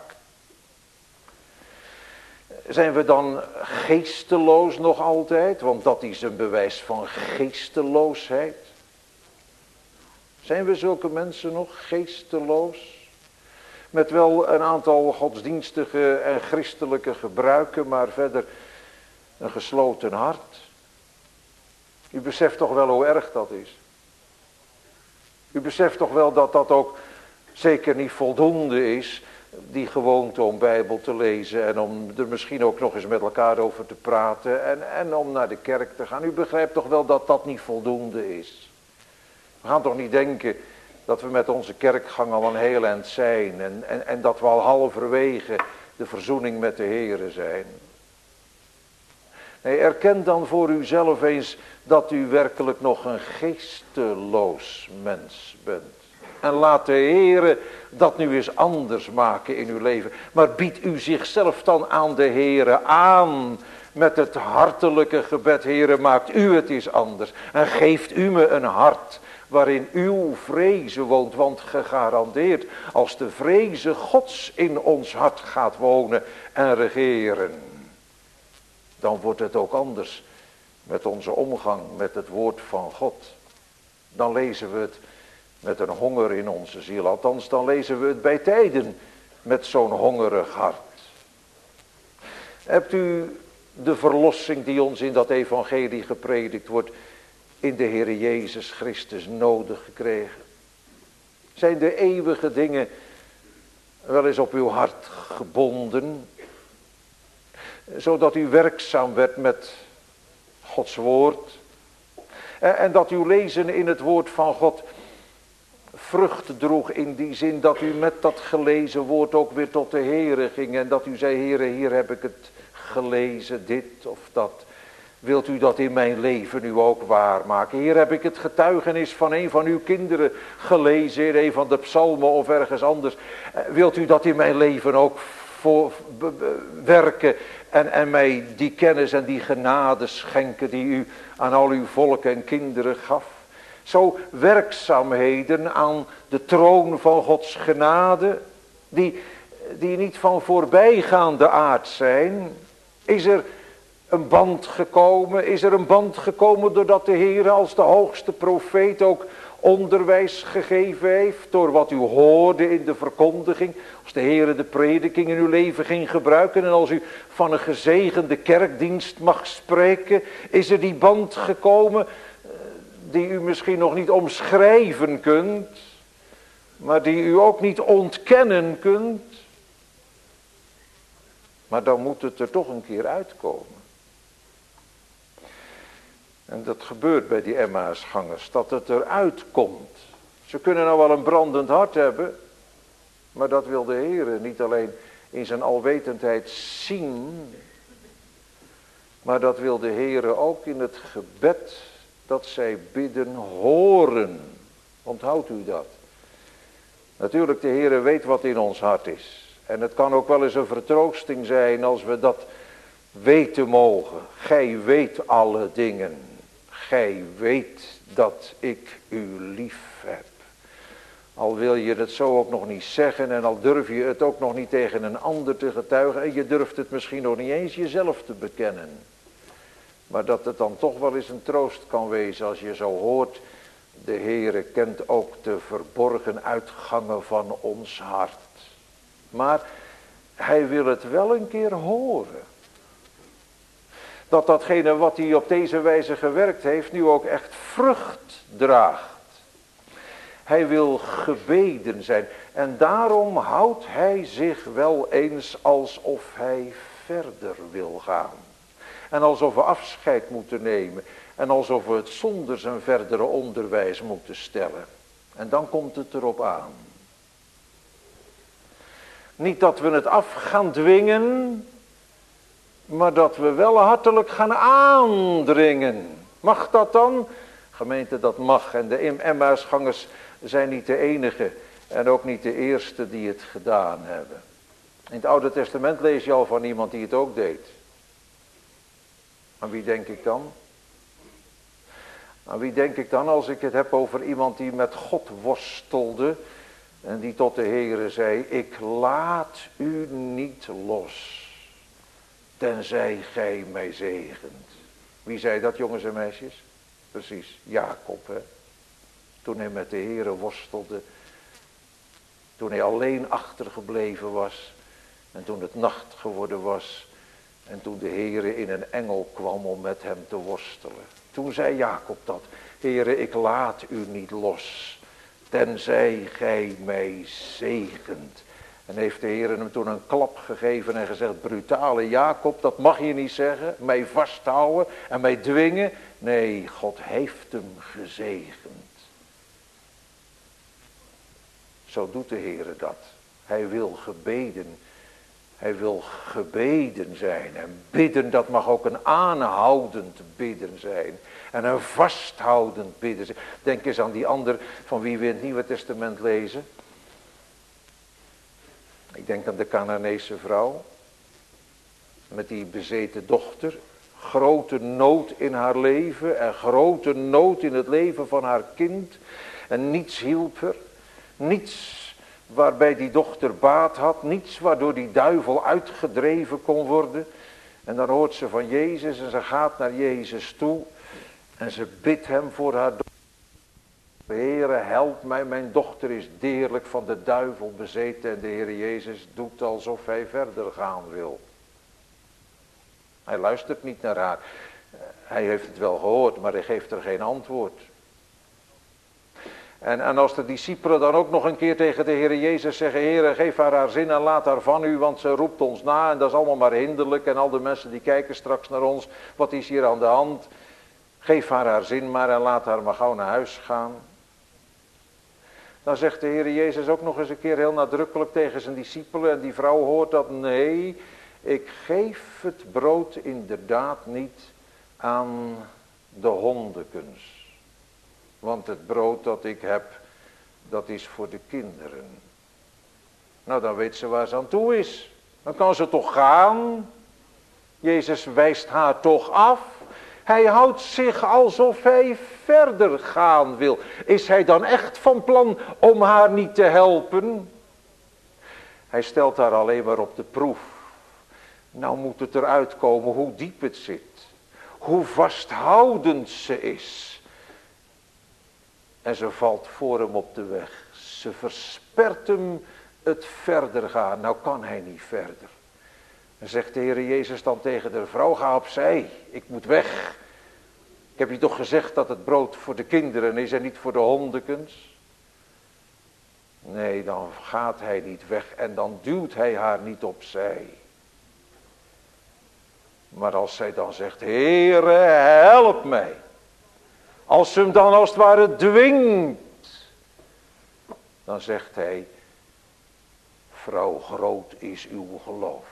Zijn we dan geesteloos nog altijd? Want dat is een bewijs van geesteloosheid. Zijn we zulke mensen nog geesteloos? Met wel een aantal godsdienstige en christelijke gebruiken, maar verder een gesloten hart. U beseft toch wel hoe erg dat is. U beseft toch wel dat dat ook zeker niet voldoende is, die gewoonte om Bijbel te lezen en om er misschien ook nog eens met elkaar over te praten en om naar de kerk te gaan. U begrijpt toch wel dat dat niet voldoende is. We gaan toch niet denken dat we met onze kerkgang al een heel eind zijn en dat we al halverwege de verzoening met de Heere zijn. Nee, erken dan voor uzelf eens dat u werkelijk nog een geesteloos mens bent. En laat de Heere dat nu eens anders maken in uw leven. Maar biedt u zichzelf dan aan de Heere aan met het hartelijke gebed. Heere, maakt u het eens anders. En geeft u me een hart waarin uw vrezen woont. Want gegarandeerd, als de vrezen Gods in ons hart gaat wonen en regeren, dan wordt het ook anders met onze omgang met het woord van God. Dan lezen we het met een honger in onze ziel. Althans, dan lezen we het bij tijden met zo'n hongerig hart. Hebt u de verlossing die ons in dat evangelie gepredikt wordt in de Heere Jezus Christus nodig gekregen? Zijn de eeuwige dingen wel eens op uw hart gebonden, zodat u werkzaam werd met Gods woord en dat uw lezen in het woord van God vrucht droeg in die zin dat u met dat gelezen woord ook weer tot de Heere ging en dat u zei, Heere, hier heb ik het gelezen, dit of dat. Wilt u dat in mijn leven nu ook waarmaken? Hier heb ik het getuigenis van een van uw kinderen gelezen in een van de psalmen of ergens anders. Wilt u dat in mijn leven ook werken en mij die kennis en die genade schenken die u aan al uw volken en kinderen gaf. Zo werkzaamheden aan de troon van Gods genade, die niet van voorbijgaande aard zijn. Is er een band gekomen? Is er een band gekomen doordat de Heer als de hoogste profeet ook onderwijs gegeven heeft? Door wat u hoorde in de verkondiging. Als de Heer de prediking in uw leven ging gebruiken. En als u van een gezegende kerkdienst mag spreken. Is er die band gekomen die u misschien nog niet omschrijven kunt. Maar die u ook niet ontkennen kunt. Maar dan moet het er toch een keer uitkomen. En dat gebeurt bij die Emmausgangers, dat het eruit komt. Ze kunnen nou wel een brandend hart hebben, maar dat wil de Heer niet alleen in zijn alwetendheid zien, maar dat wil de Heer ook in het gebed dat zij bidden horen. Onthoudt u dat? Natuurlijk, de Heer weet wat in ons hart is. En het kan ook wel eens een vertroosting zijn als we dat weten mogen. Gij weet alle dingen. Gij weet dat ik u lief heb. Al wil je het zo ook nog niet zeggen en al durf je het ook nog niet tegen een ander te getuigen. En je durft het misschien nog niet eens jezelf te bekennen. Maar dat het dan toch wel eens een troost kan wezen als je zo hoort. De Heere kent ook de verborgen uitgangen van ons hart. Maar hij wil het wel een keer horen. Dat datgene wat hij op deze wijze gewerkt heeft nu ook echt vrucht draagt. Hij wil gebeden zijn. En daarom houdt hij zich wel eens alsof hij verder wil gaan. En alsof we afscheid moeten nemen. En alsof we het zonder zijn verdere onderwijs moeten stellen. En dan komt het erop aan. Niet dat we het af gaan dwingen, maar dat we wel hartelijk gaan aandringen. Mag dat dan? Gemeente, dat mag. En de Emmausgangers zijn niet de enige en ook niet de eerste die het gedaan hebben. In het Oude Testament lees je al van iemand die het ook deed. Aan wie denk ik dan? Aan wie denk ik dan als ik het heb over iemand die met God worstelde en die tot de Heere zei, ik laat u niet los, tenzij gij mij zegent. Wie zei dat, jongens en meisjes? Precies, Jacob, hè? Toen hij met de Heere worstelde, toen hij alleen achtergebleven was en toen het nacht geworden was en toen de Heere in een engel kwam om met hem te worstelen. Toen zei Jacob dat, Heere, ik laat u niet los, tenzij gij mij zegent. En heeft de Heer hem toen een klap gegeven en gezegd, brutale Jacob, dat mag je niet zeggen, mij vasthouden en mij dwingen. Nee, God heeft hem gezegend. Zo doet de Heer dat. Hij wil gebeden. Hij wil gebeden zijn. En bidden, dat mag ook een aanhoudend bidden zijn. En een vasthoudend bidden zijn. Denk eens aan die ander van wie we in het Nieuwe Testament lezen. Ik denk aan de Canaanese vrouw. Met die bezeten dochter. Grote nood in haar leven. En grote nood in het leven van haar kind. En niets hielp haar. Niets waarbij die dochter baat had. Niets waardoor die duivel uitgedreven kon worden. En dan hoort ze van Jezus en ze gaat naar Jezus toe. En ze bidt hem voor haar dochter. Heere, help mij, mijn dochter is deerlijk van de duivel bezeten. En de Heere Jezus doet alsof hij verder gaan wil. Hij luistert niet naar haar. Hij heeft het wel gehoord, maar hij geeft er geen antwoord. En als de discipelen dan ook nog een keer tegen de Heere Jezus zeggen, Heere, geef haar zin en laat haar van u, want ze roept ons na en dat is allemaal maar hinderlijk. En al de mensen die kijken straks naar ons, wat is hier aan de hand? Geef haar zin maar en laat haar maar gauw naar huis gaan. Dan zegt de Heere Jezus ook nog eens een keer heel nadrukkelijk tegen zijn discipelen en die vrouw hoort dat, nee, ik geef het brood inderdaad niet aan de hondekens. Want het brood dat ik heb, dat is voor de kinderen. Nou, dan weet ze waar ze aan toe is. Dan kan ze toch gaan. Jezus wijst haar toch af. Hij houdt zich alsof hij verder gaan wil. Is hij dan echt van plan om haar niet te helpen? Hij stelt haar alleen maar op de proef. Nou moet het eruit komen hoe diep het zit. Hoe vasthoudend ze is. En ze valt voor hem op de weg. Ze verspert hem het verder gaan. Nou kan hij niet verder. Dan zegt de Heer Jezus dan tegen de vrouw, ga opzij, ik moet weg. Ik heb je toch gezegd dat het brood voor de kinderen is en niet voor de hondekens? Nee, dan gaat hij niet weg en dan duwt hij haar niet opzij. Maar als zij dan zegt, Heere, help mij. Als ze hem dan als het ware dwingt. Dan zegt hij, vrouw, groot is uw geloof.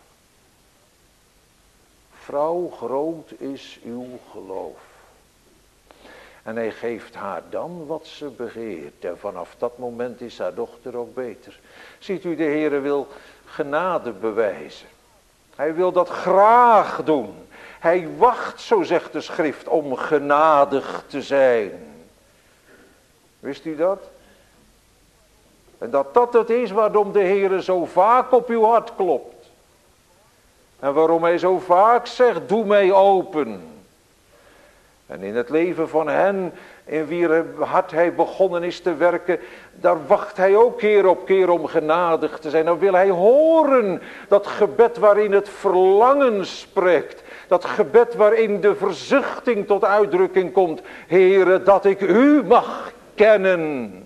Vrouw, groot is uw geloof. En hij geeft haar dan wat ze begeert. En vanaf dat moment is haar dochter ook beter. Ziet u, de Heere wil genade bewijzen. Hij wil dat graag doen. Hij wacht, zo zegt de schrift, om genadig te zijn. Wist u dat? En dat het is waarom de Heere zo vaak op uw hart klopt. En waarom hij zo vaak zegt, doe mij open. En in het leven van hen, in wier hart hij begonnen is te werken, daar wacht hij ook keer op keer om genadig te zijn. Dan wil hij horen dat gebed waarin het verlangen spreekt. Dat gebed waarin de verzuchting tot uitdrukking komt. Heere, dat ik u mag kennen.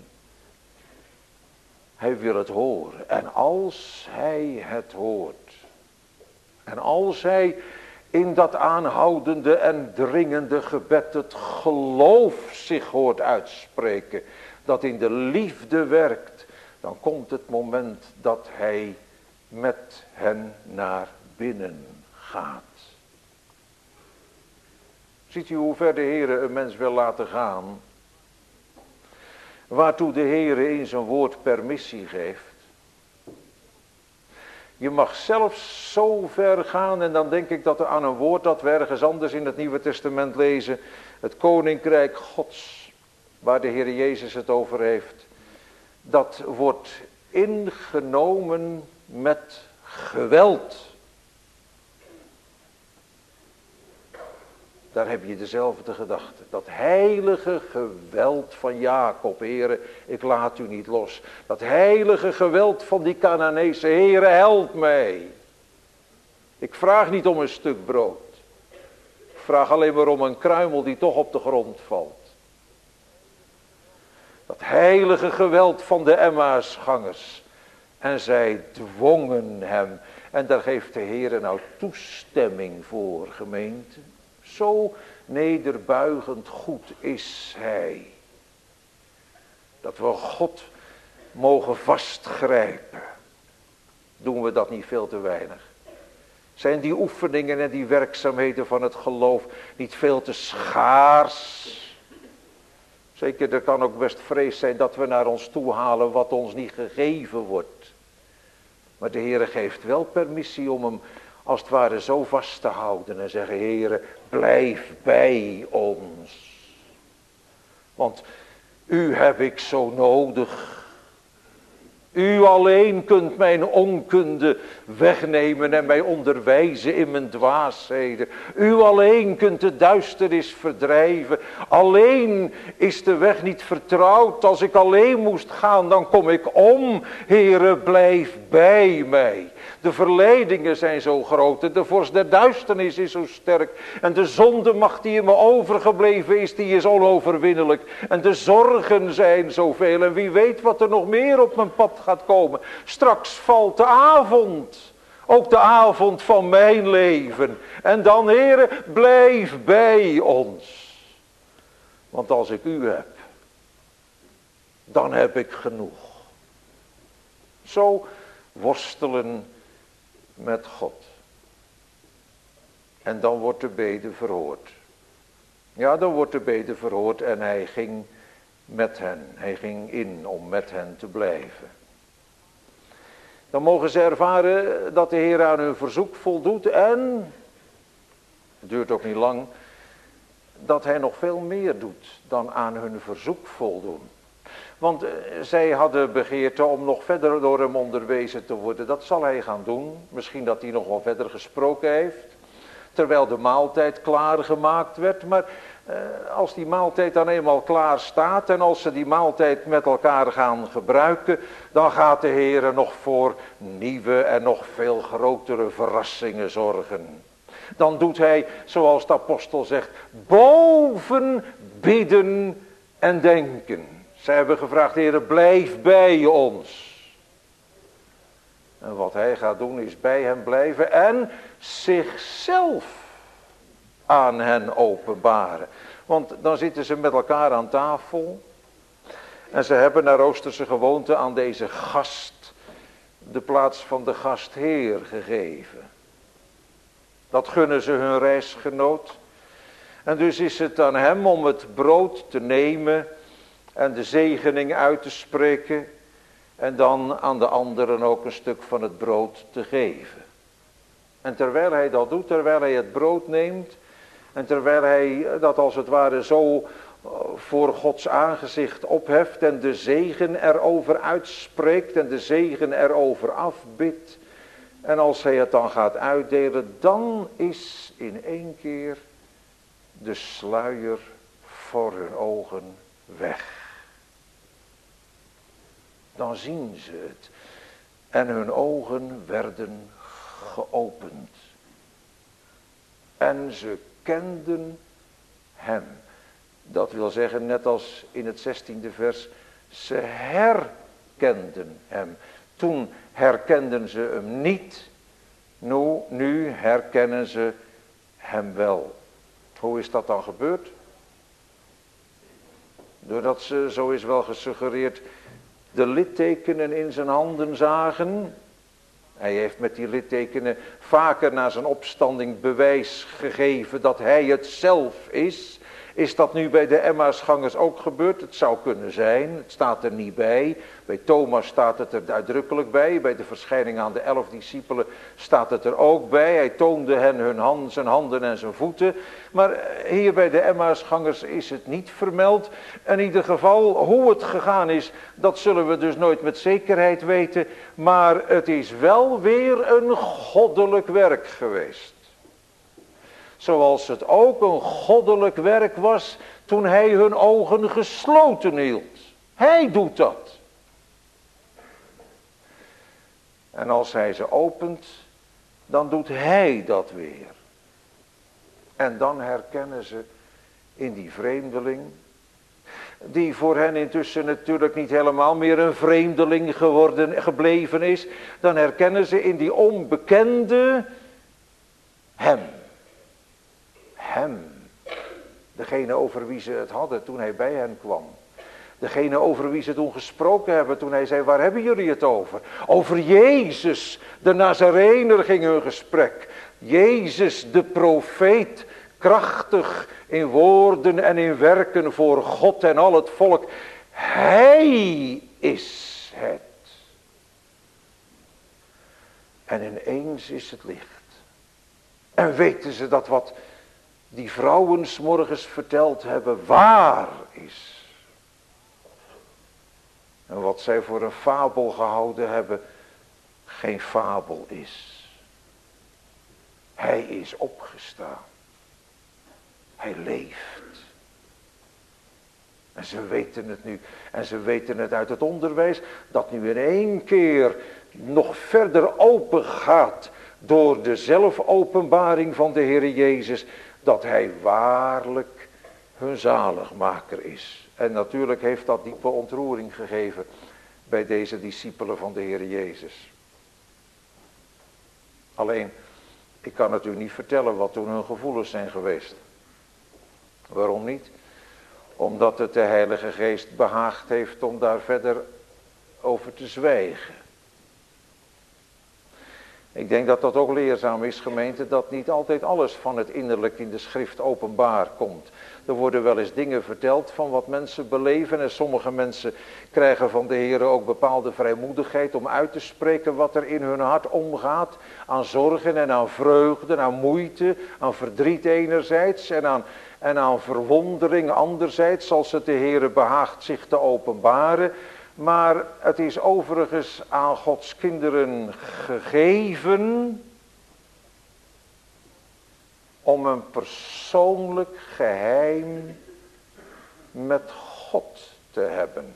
Hij wil het horen. En als hij het hoort. En als hij in dat aanhoudende en dringende gebed het geloof zich hoort uitspreken. Dat in de liefde werkt. Dan komt het moment dat hij met hen naar binnen gaat. Ziet u hoe ver de Heere een mens wil laten gaan? Waartoe de Heere in zijn woord permissie geeft. Je mag zelfs zo ver gaan, en dan denk ik dat er aan een woord dat we ergens anders in het Nieuwe Testament lezen. Het Koninkrijk Gods, waar de Heer Jezus het over heeft. Dat wordt ingenomen met geweld. Daar heb je dezelfde gedachte. Dat heilige geweld van Jacob, Heere, ik laat u niet los. Dat heilige geweld van die Canaanese, Heere, help mij. Ik vraag niet om een stuk brood. Ik vraag alleen maar om een kruimel die toch op de grond valt. Dat heilige geweld van de Emmausgangers. En zij dwongen hem. En daar geeft de Heere nou toestemming voor, gemeente. Zo nederbuigend goed is hij. Dat we God mogen vastgrijpen. Doen we dat niet veel te weinig? Zijn die oefeningen en die werkzaamheden van het geloof niet veel te schaars? Zeker, er kan ook best vrees zijn dat we naar ons toe halen wat ons niet gegeven wordt. Maar de Heere geeft wel permissie om hem als het ware zo vast te houden en zeggen, Heere, blijf bij ons. Want u heb ik zo nodig. U alleen kunt mijn onkunde wegnemen en mij onderwijzen in mijn dwaasheden. U alleen kunt de duisternis verdrijven. Alleen is de weg niet vertrouwd. Als ik alleen moest gaan, dan kom ik om. Heere, blijf bij mij. De verleidingen zijn zo groot. De vorst der duisternis is zo sterk. En de zondemacht die in me overgebleven is, die is onoverwinnelijk. En de zorgen zijn zoveel. En wie weet wat er nog meer op mijn pad gaat komen. Straks valt de avond. Ook de avond van mijn leven. En dan, Heere, blijf bij ons. Want als ik u heb, dan heb ik genoeg. Zo worstelen met God. En dan wordt de bede verhoord. Ja, dan wordt de bede verhoord en hij ging met hen. Hij ging in om met hen te blijven. Dan mogen ze ervaren dat de Heer aan hun verzoek voldoet en, het duurt ook niet lang, dat hij nog veel meer doet dan aan hun verzoek voldoen. Want zij hadden begeerte om nog verder door hem onderwezen te worden. Dat zal hij gaan doen. Misschien dat hij nog wel verder gesproken heeft. Terwijl de maaltijd klaargemaakt werd. Maar als die maaltijd dan eenmaal klaar staat. En als ze die maaltijd met elkaar gaan gebruiken. Dan gaat de Heer nog voor nieuwe en nog veel grotere verrassingen zorgen. Dan doet hij, zoals de apostel zegt, boven bidden en denken. Zij hebben gevraagd, Heer, blijf bij ons. En wat hij gaat doen is bij hen blijven en zichzelf aan hen openbaren. Want dan zitten ze met elkaar aan tafel. En ze hebben naar Oosterse gewoonte aan deze gast de plaats van de gastheer gegeven. Dat gunnen ze hun reisgenoot. En dus is het aan hem om het brood te nemen en de zegening uit te spreken. En dan aan de anderen ook een stuk van het brood te geven. En terwijl hij dat doet, terwijl hij het brood neemt. En terwijl hij dat als het ware zo voor Gods aangezicht opheft. En de zegen erover uitspreekt en de zegen erover afbidt. En als hij het dan gaat uitdelen, dan is in één keer de sluier voor hun ogen weg. Dan zien ze het. En hun ogen werden geopend. En ze kenden hem. Dat wil zeggen, net als in het 16e vers, ze herkenden hem. Toen herkenden ze hem niet. Nu herkennen ze hem wel. Hoe is dat dan gebeurd? Doordat ze, zo is wel gesuggereerd, de littekenen in zijn handen zagen. Hij heeft met die littekenen vaker na zijn opstanding bewijs gegeven dat hij het zelf is. Is dat nu bij de Emmausgangers ook gebeurd? Het zou kunnen zijn, het staat er niet bij. Bij Thomas staat het er uitdrukkelijk bij. Bij de verschijning aan de 11 discipelen staat het er ook bij. Hij toonde hen zijn handen en zijn voeten. Maar hier bij de Emmausgangers is het niet vermeld. In ieder geval, hoe het gegaan is, dat zullen we dus nooit met zekerheid weten. Maar het is wel weer een goddelijk werk geweest. Zoals het ook een goddelijk werk was toen hij hun ogen gesloten hield. Hij doet dat. En als hij ze opent, dan doet hij dat weer. En dan herkennen ze in die vreemdeling, die voor hen intussen natuurlijk niet helemaal meer een vreemdeling gebleven is, dan herkennen ze in die onbekende hem. Hem, degene over wie ze het hadden toen hij bij hen kwam. Degene over wie ze toen gesproken hebben toen hij zei, waar hebben jullie het over? Over Jezus, de Nazarener ging hun gesprek. Jezus, de profeet, krachtig in woorden en in werken voor God en al het volk. Hij is het. En ineens is het licht. En weten ze dat wat die vrouwen 's morgens verteld hebben, waar is. En wat zij voor een fabel gehouden hebben, geen fabel is. Hij is opgestaan. Hij leeft. En ze weten het nu. En ze weten het uit het onderwijs, dat nu in één keer nog verder open gaat door de zelfopenbaring van de Heer Jezus, dat hij waarlijk hun zaligmaker is. En natuurlijk heeft dat diepe ontroering gegeven bij deze discipelen van de Heer Jezus. Alleen, ik kan het u niet vertellen wat toen hun gevoelens zijn geweest. Waarom niet? Omdat het de Heilige Geest behaagd heeft om daar verder over te zwijgen. Ik denk dat dat ook leerzaam is, gemeente, dat niet altijd alles van het innerlijk in de schrift openbaar komt. Er worden wel eens dingen verteld van wat mensen beleven en sommige mensen krijgen van de Heer ook bepaalde vrijmoedigheid om uit te spreken wat er in hun hart omgaat. Aan zorgen en aan vreugde, aan moeite, aan verdriet enerzijds en aan verwondering anderzijds, als het de Heer behaagt zich te openbaren. Maar het is overigens aan Gods kinderen gegeven om een persoonlijk geheim met God te hebben.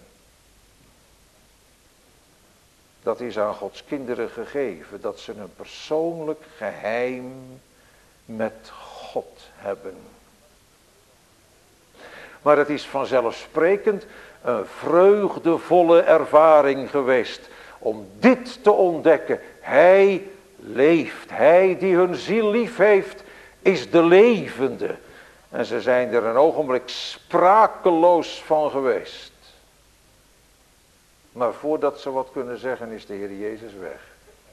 Dat is aan Gods kinderen gegeven, dat ze een persoonlijk geheim met God hebben. Maar het is vanzelfsprekend een vreugdevolle ervaring geweest om dit te ontdekken. Hij leeft, hij die hun ziel lief heeft, is de levende. En ze zijn er een ogenblik sprakeloos van geweest. Maar voordat ze wat kunnen zeggen is de Heer Jezus weg.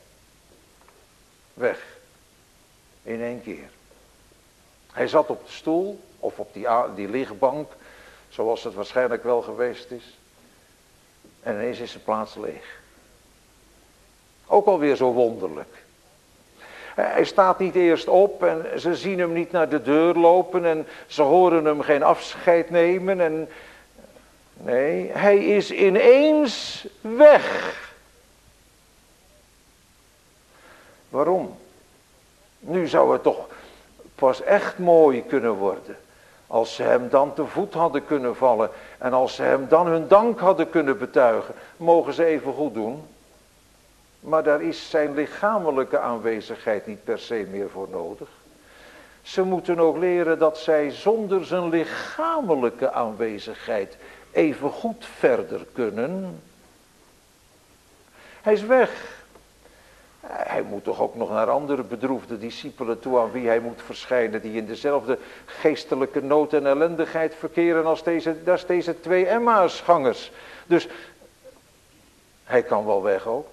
Weg. In één keer. Hij zat op de stoel of op die lichtbank, zoals het waarschijnlijk wel geweest is. En ineens is zijn plaats leeg. Ook alweer zo wonderlijk. Hij staat niet eerst op en ze zien hem niet naar de deur lopen en ze horen hem geen afscheid nemen. Nee, hij is ineens weg. Waarom? Nu zou het toch pas echt mooi kunnen worden. Als ze hem dan te voet hadden kunnen vallen. En als ze hem dan hun dank hadden kunnen betuigen. Mogen ze even goed doen. Maar daar is zijn lichamelijke aanwezigheid niet per se meer voor nodig. Ze moeten ook leren dat zij zonder zijn lichamelijke aanwezigheid even goed verder kunnen. Hij is weg. Hij moet toch ook nog naar andere bedroefde discipelen toe aan wie hij moet verschijnen. Die in dezelfde geestelijke nood en ellendigheid verkeren als deze twee Emmausgangers. Dus hij kan wel weg ook.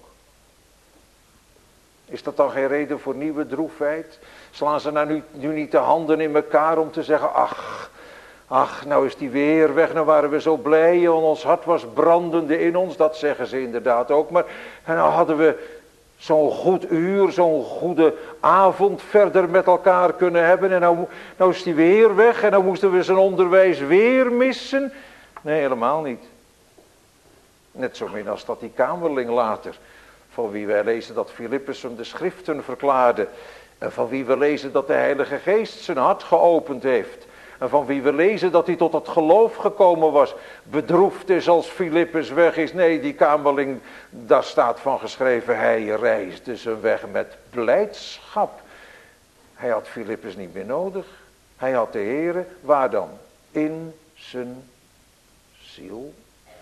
Is dat dan geen reden voor nieuwe droefheid? Slaan ze nou nu niet de handen in elkaar om te zeggen, ach, nou is die weer weg, nou waren we zo blij en ons hart was brandende in ons. Dat zeggen ze inderdaad ook, maar en nou hadden we zo'n goed uur, zo'n goede avond verder met elkaar kunnen hebben. En nou is die weer weg en nou moesten we zijn onderwijs weer missen. Nee, helemaal niet. Net zo min als dat die kamerling later, van wie wij lezen dat Filippus hem de schriften verklaarde. En van wie we lezen dat de Heilige Geest zijn hart geopend heeft. En van wie we lezen dat hij tot het geloof gekomen was. Bedroefd is als Filippus weg is. Nee, die kamerling, daar staat van geschreven. Hij reisde zijn weg met blijdschap. Hij had Filippus niet meer nodig. Hij had de Heere, waar dan? In zijn ziel.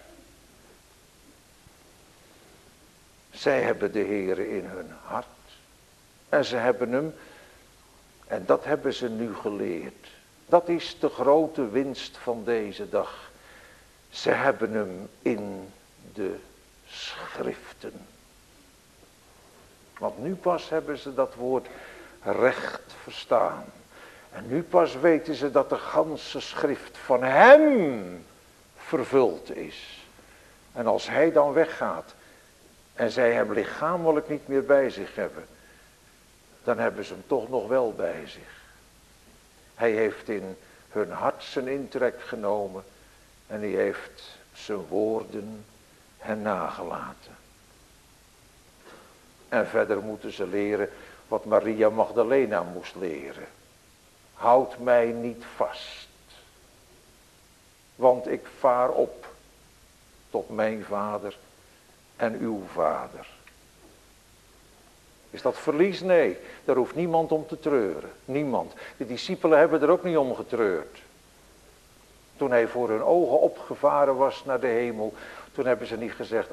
Zij hebben de Heere in hun hart. En ze hebben hem, en dat hebben ze nu geleerd. Dat is de grote winst van deze dag. Ze hebben hem in de schriften. Want nu pas hebben ze dat woord recht verstaan. En nu pas weten ze dat de ganse schrift van hem vervuld is. En als hij dan weggaat en zij hem lichamelijk niet meer bij zich hebben, dan hebben ze hem toch nog wel bij zich. Hij heeft in hun hart zijn intrek genomen en hij heeft zijn woorden hen nagelaten. En verder moeten ze leren wat Maria Magdalena moest leren. Houd mij niet vast, want ik vaar op tot mijn vader en uw vader. Is dat verlies? Nee, daar hoeft niemand om te treuren. Niemand. De discipelen hebben er ook niet om getreurd. Toen hij voor hun ogen opgevaren was naar de hemel, toen hebben ze niet gezegd,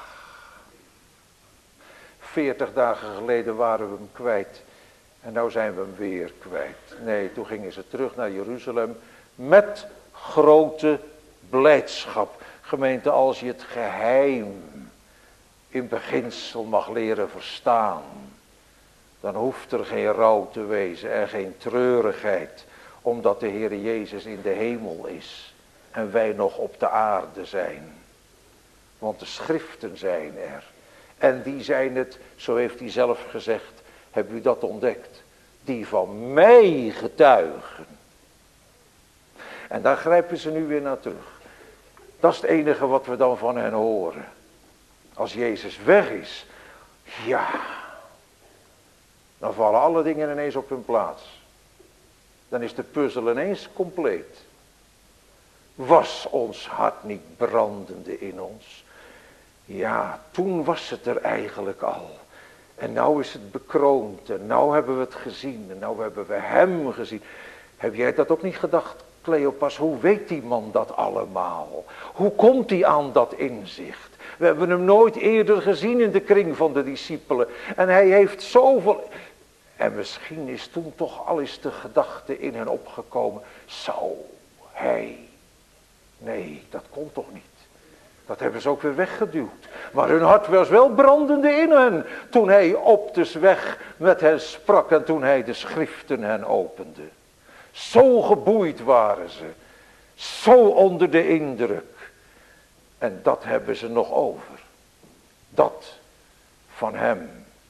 40 dagen geleden waren we hem kwijt en nou zijn we hem weer kwijt. Nee, toen gingen ze terug naar Jeruzalem met grote blijdschap. Gemeente, als je het geheim in beginsel mag leren verstaan, dan hoeft er geen rouw te wezen en geen treurigheid, omdat de Heer Jezus in de hemel is en wij nog op de aarde zijn. Want de schriften zijn er. En die zijn het, zo heeft hij zelf gezegd, heb u dat ontdekt? Die van mij getuigen. En daar grijpen ze nu weer naar terug. Dat is het enige wat we dan van hen horen. Als Jezus weg is, ja, dan vallen alle dingen ineens op hun plaats. Dan is de puzzel ineens compleet. Was ons hart niet brandende in ons? Ja, toen was het er eigenlijk al. En nou is het bekroond. En nou hebben we het gezien. En nou hebben we hem gezien. Heb jij dat ook niet gedacht, Cleopas? Hoe weet die man dat allemaal? Hoe komt hij aan dat inzicht? We hebben hem nooit eerder gezien in de kring van de discipelen. En hij heeft zoveel... En misschien is toen toch al eens de gedachte in hen opgekomen. Zou hij... Nee, dat kon toch niet. Dat hebben ze ook weer weggeduwd. Maar hun hart was wel brandende in hen. Toen hij op de weg met hen sprak en toen hij de schriften hen opende. Zo geboeid waren ze. Zo onder de indruk. En dat hebben ze nog over. Dat van hem.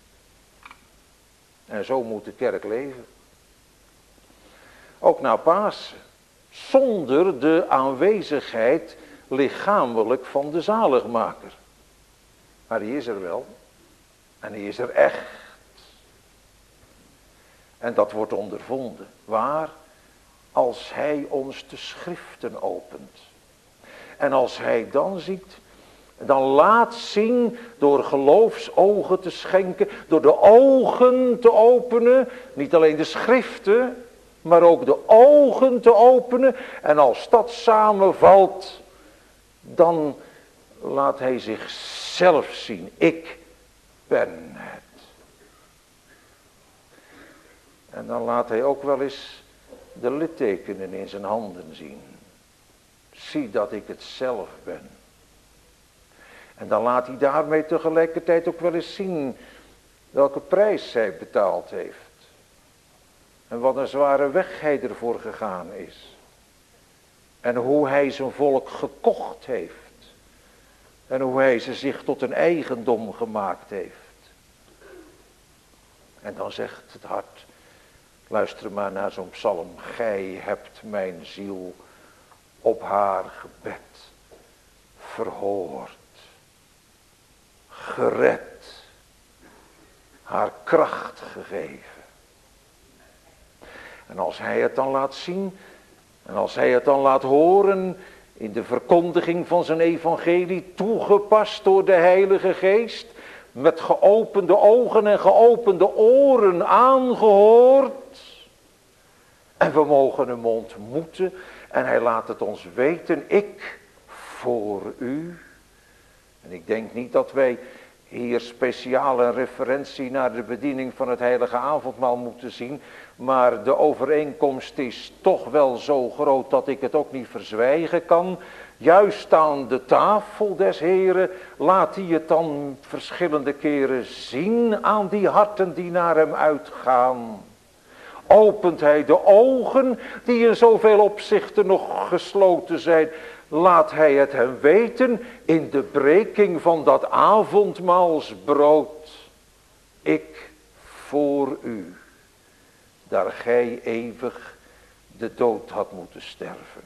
En zo moet de kerk leven. Ook na Pasen. Zonder de aanwezigheid lichamelijk van de zaligmaker. Maar die is er wel. En die is er echt. En dat wordt ondervonden. Waar? Als hij ons de schriften opent. En als hij dan ziet, dan laat zien door geloofsogen te schenken, door de ogen te openen, niet alleen de schriften, maar ook de ogen te openen. En als dat samenvalt, dan laat hij zichzelf zien. Ik ben het. En dan laat hij ook wel eens de littekenen in zijn handen zien. Zie dat ik het zelf ben. En dan laat hij daarmee tegelijkertijd ook wel eens zien welke prijs hij betaald heeft. En wat een zware weg hij ervoor gegaan is. En hoe hij zijn volk gekocht heeft. En hoe hij ze zich tot een eigendom gemaakt heeft. En dan zegt het hart, luister maar naar zo'n psalm. Gij hebt mijn ziel op haar gebed verhoord. Gered. Haar kracht gegeven. En als hij het dan laat zien. En als hij het dan laat horen. In de verkondiging van zijn evangelie. Toegepast door de Heilige Geest. Met geopende ogen en geopende oren aangehoord. En we mogen hem ontmoeten. En hij laat het ons weten. Ik voor u. En ik denk niet dat wij hier speciaal een referentie naar de bediening van het heilige avondmaal moeten zien. Maar de overeenkomst is toch wel zo groot dat ik het ook niet verzwijgen kan. Juist aan de tafel des Heren laat hij het dan verschillende keren zien aan die harten die naar hem uitgaan. Opent hij de ogen die in zoveel opzichten nog gesloten zijn. Laat hij het hem weten in de breking van dat avondmaalsbrood. Ik voor u, daar gij eeuwig de dood had moeten sterven.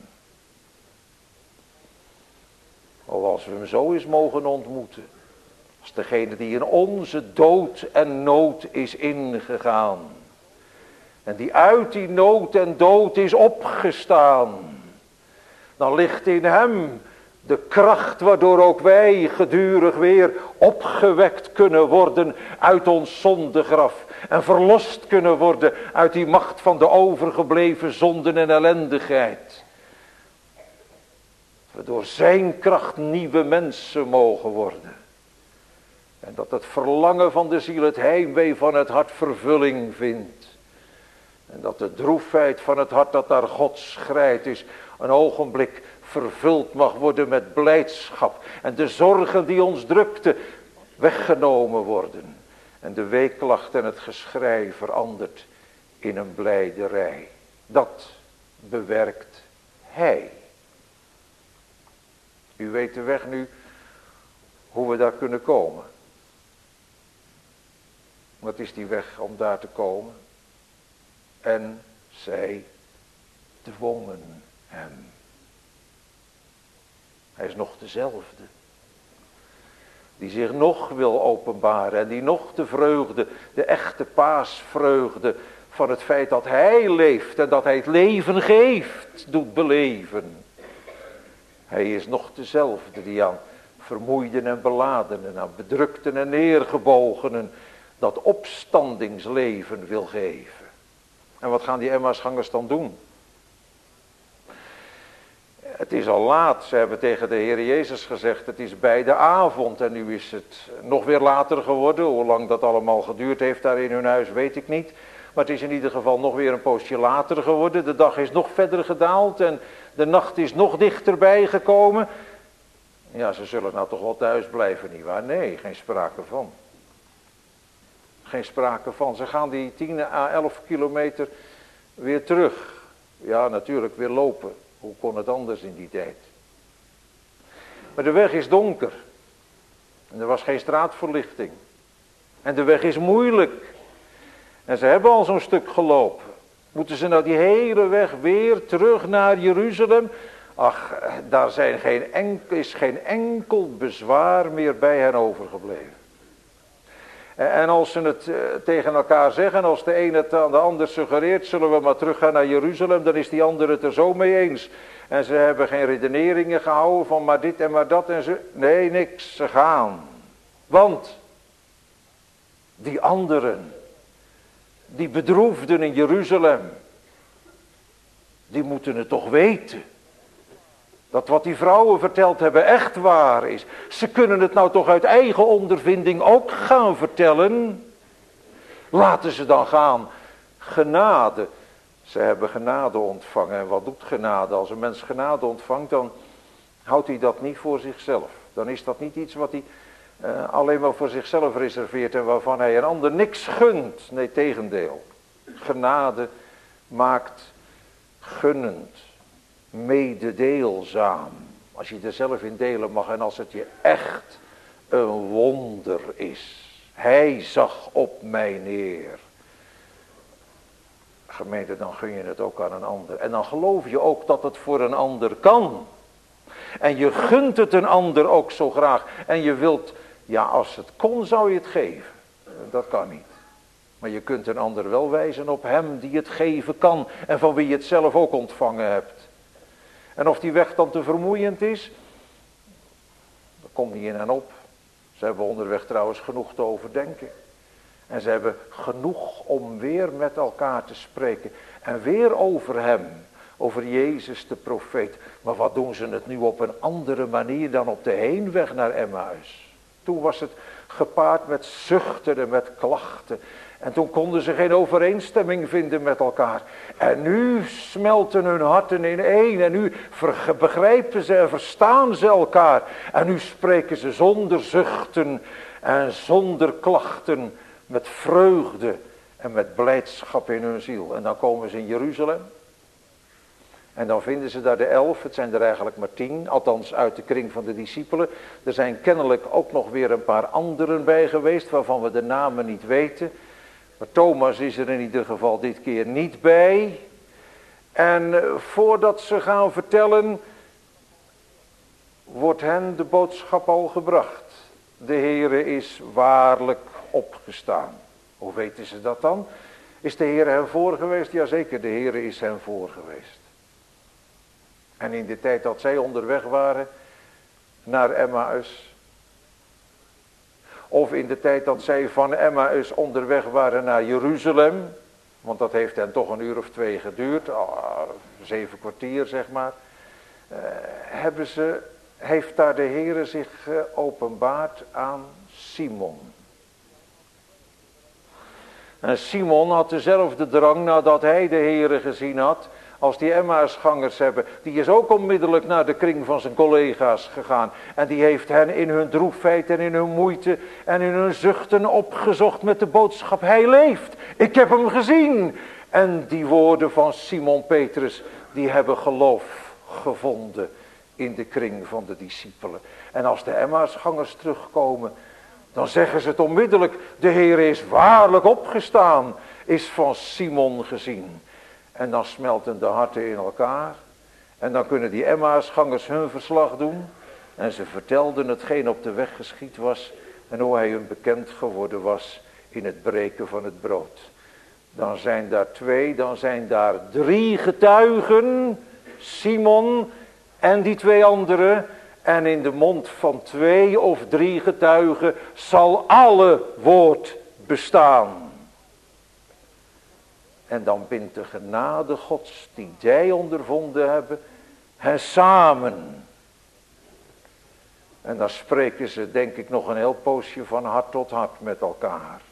O, als we hem zo eens mogen ontmoeten. Als degene die in onze dood en nood is ingegaan. En die uit die nood en dood is opgestaan. Dan ligt in hem de kracht waardoor ook wij gedurig weer opgewekt kunnen worden uit ons zondegraf. En verlost kunnen worden uit die macht van de overgebleven zonden en ellendigheid. We door zijn kracht nieuwe mensen mogen worden. En dat het verlangen van de ziel, het heimwee van het hart vervulling vindt. En dat de droefheid van het hart dat naar God schreit is, een ogenblik vervuld mag worden met blijdschap. En de zorgen die ons drukten, weggenomen worden. En de weeklacht en het geschrei verandert in een blijderij. Dat bewerkt hij. U weet de weg nu hoe we daar kunnen komen. Wat is die weg om daar te komen? En zij dwongen hem. Hij is nog dezelfde. Die zich nog wil openbaren en die nog de vreugde, de echte paasvreugde van het feit dat hij leeft en dat hij het leven geeft, doet beleven. Hij is nog dezelfde die aan vermoeiden en beladenen, aan bedrukten en neergebogenen dat opstandingsleven wil geven. En wat gaan die Emmausgangers dan doen? Het is al laat, ze hebben tegen de Heer Jezus gezegd, het is bij de avond. En nu is het nog weer later geworden. Hoe lang dat allemaal geduurd heeft daar in hun huis, weet ik niet. Maar het is in ieder geval nog weer een poosje later geworden. De dag is nog verder gedaald en de nacht is nog dichterbij gekomen. Ja, ze zullen nou toch wel thuis blijven, nietwaar? Nee, geen sprake van. Geen sprake van. Ze gaan die 10 à 11 kilometer weer terug. Ja, natuurlijk weer lopen. Hoe kon het anders in die tijd? Maar de weg is donker. En er was geen straatverlichting. En de weg is moeilijk. En ze hebben al zo'n stuk gelopen. Moeten ze nou die hele weg weer terug naar Jeruzalem? Ach, daar is geen enkel bezwaar meer bij hen overgebleven. En als ze het tegen elkaar zeggen, als de een het aan de ander suggereert, zullen we maar teruggaan naar Jeruzalem, dan is die ander het er zo mee eens. En ze hebben geen redeneringen gehouden van maar dit en maar dat en ze. Nee, niks, ze gaan. Want die anderen, die bedroefden in Jeruzalem, die moeten het toch weten. Dat wat die vrouwen verteld hebben echt waar is. Ze kunnen het nou toch uit eigen ondervinding ook gaan vertellen. Laten ze dan gaan. Genade. Ze hebben genade ontvangen. En wat doet genade? Als een mens genade ontvangt, dan houdt hij dat niet voor zichzelf. Dan is dat niet iets wat hij alleen maar voor zichzelf reserveert en waarvan hij een ander niks gunt. Nee, tegendeel. Genade maakt gunnend. Mededeelzaam. Als je er zelf in delen mag en als het je echt een wonder is. Hij zag op mij neer. Gemeente, dan gun je het ook aan een ander. En dan geloof je ook dat het voor een ander kan. En je gunt het een ander ook zo graag. En je wilt, ja, als het kon zou je het geven. Dat kan niet. Maar je kunt een ander wel wijzen op hem die het geven kan. En van wie je het zelf ook ontvangen hebt. En of die weg dan te vermoeiend is, dat komt niet in hen op. Ze hebben onderweg trouwens genoeg te overdenken. En ze hebben genoeg om weer met elkaar te spreken. En weer over hem, over Jezus de profeet. Maar wat doen ze het nu op een andere manier dan op de heenweg naar Emmaus? Toen was het gepaard met zuchten en met klachten. En toen konden ze geen overeenstemming vinden met elkaar. En nu smelten hun harten in één. En nu begrijpen ze en verstaan ze elkaar. En nu spreken ze zonder zuchten en zonder klachten. Met vreugde en met blijdschap in hun ziel. En dan komen ze in Jeruzalem. En dan vinden ze daar de 11, het zijn er eigenlijk maar 10, althans uit de kring van de discipelen. Er zijn kennelijk ook nog weer een paar anderen bij geweest, waarvan we de namen niet weten. Maar Thomas is er in ieder geval dit keer niet bij. En voordat ze gaan vertellen, wordt hen de boodschap al gebracht. De Heere is waarlijk opgestaan. Hoe weten ze dat dan? Is de Heere hen voor geweest? Jazeker, de Heere is hen voor geweest. En in de tijd dat zij onderweg waren naar Emmaus, of in de tijd dat zij van Emmaus onderweg waren naar Jeruzalem, want dat heeft hen toch een uur of 2 geduurd, 7 kwartier zeg maar, heeft daar de Heere zich geopenbaard aan Simon. En Simon had dezelfde drang nadat hij de Heere gezien had, als die Emmausgangers hebben. Die is ook onmiddellijk naar de kring van zijn collega's gegaan. En die heeft hen in hun droefheid en in hun moeite en in hun zuchten opgezocht met de boodschap: hij leeft, ik heb hem gezien. En die woorden van Simon Petrus, die hebben geloof gevonden in de kring van de discipelen. En als de Emmausgangers terugkomen, dan zeggen ze het onmiddellijk: de Heer is waarlijk opgestaan, is van Simon gezien. En dan smelten de harten in elkaar. En dan kunnen die Emmausgangers hun verslag doen. En ze vertelden hetgeen op de weg geschied was. En hoe hij hun bekend geworden was in het breken van het brood. Dan zijn daar 2, dan zijn daar 3 getuigen. Simon en die 2 anderen. En in de mond van 2 of 3 getuigen zal alle woord bestaan. En dan bindt de genade Gods die zij ondervonden hebben hen samen. En dan spreken ze, denk ik, nog een heel poosje van hart tot hart met elkaar.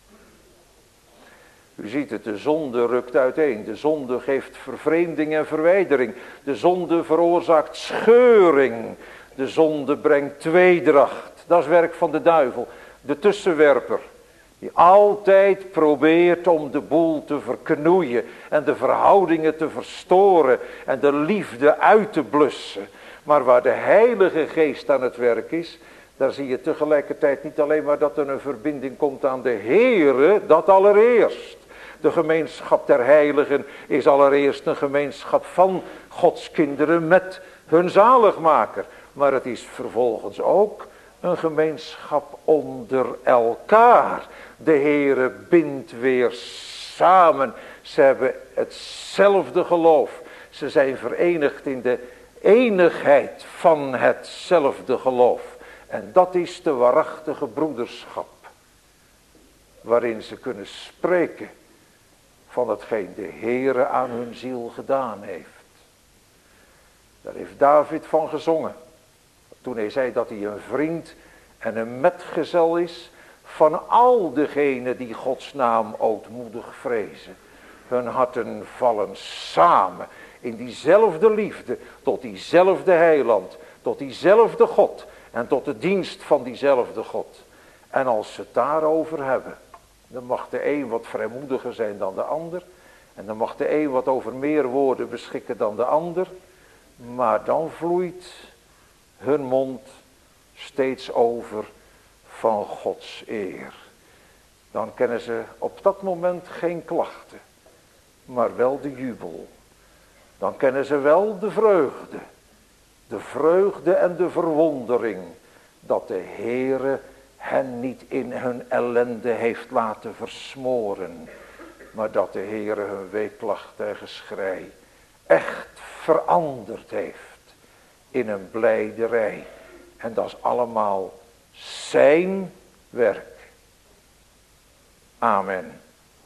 U ziet het, de zonde rukt uiteen. De zonde geeft vervreemding en verwijdering. De zonde veroorzaakt scheuring. De zonde brengt tweedracht. Dat is werk van de duivel. De tussenwerper. Die altijd probeert om de boel te verknoeien. En de verhoudingen te verstoren. En de liefde uit te blussen. Maar waar de Heilige Geest aan het werk is, daar zie je tegelijkertijd niet alleen maar dat er een verbinding komt aan de Heere, dat allereerst. De gemeenschap der heiligen is allereerst een gemeenschap van Gods kinderen met hun zaligmaker. Maar het is vervolgens ook een gemeenschap onder elkaar. De Heere bindt weer samen. Ze hebben hetzelfde geloof. Ze zijn verenigd in de enigheid van hetzelfde geloof. En dat is de waarachtige broederschap. Waarin ze kunnen spreken van hetgeen de Heere aan hun ziel gedaan heeft. Daar heeft David van gezongen. Toen hij zei dat hij een vriend en een metgezel is van al degenen die Gods naam ootmoedig vrezen. Hun harten vallen samen in diezelfde liefde tot diezelfde heiland, tot diezelfde God en tot de dienst van diezelfde God. En als ze het daarover hebben, dan mag de een wat vrijmoediger zijn dan de ander. En dan mag de een wat over meer woorden beschikken dan de ander. Maar dan vloeit hun mond steeds over van Gods eer. Dan kennen ze op dat moment geen klachten, maar wel de jubel. Dan kennen ze wel de vreugde. De vreugde en de verwondering dat de Heere hen niet in hun ellende heeft laten versmoren, maar dat de Heere hun weeklacht en geschrei echt veranderd heeft in een blijderij. En dat is allemaal zijn werk. Amen.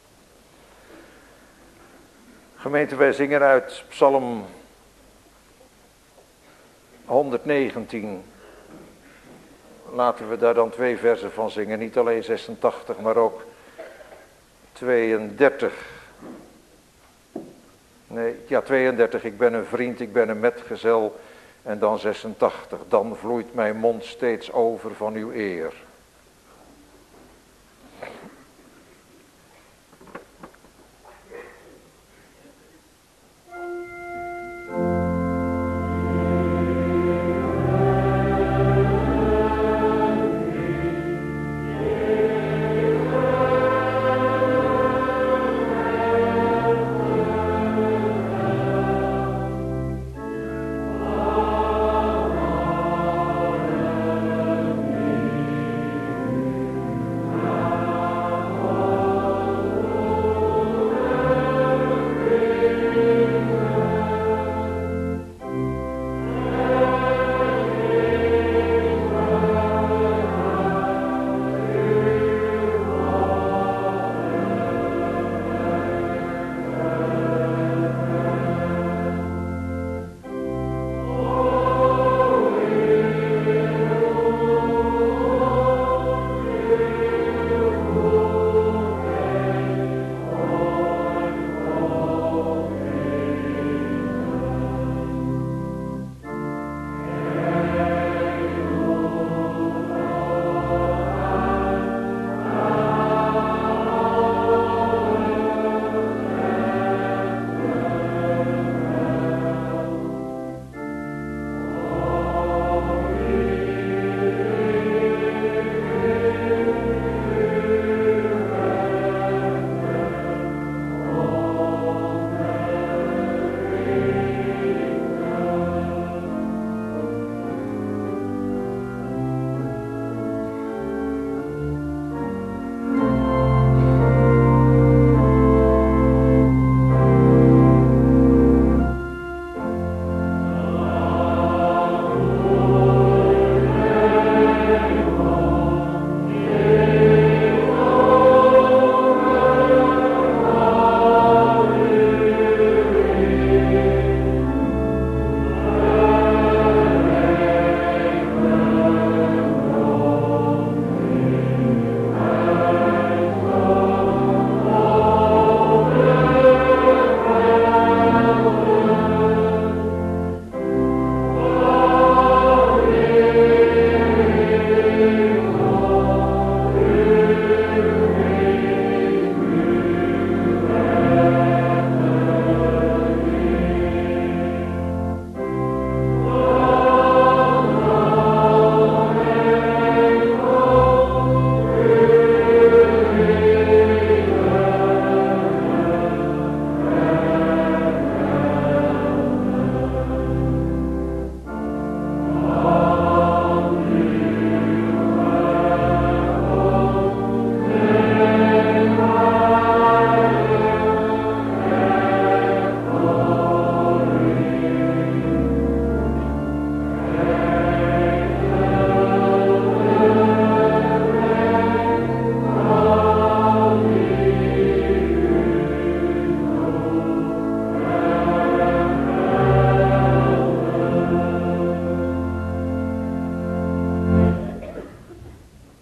Gemeente, wij zingen uit Psalm 119. Laten we daar dan 2 versen van zingen. Niet alleen 86, maar ook 32. Nee, ja, 32. Ik ben een vriend, ik ben een metgezel. En dan 86. Dan vloeit mijn mond steeds over van uw eer.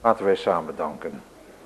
Laten wij samen danken.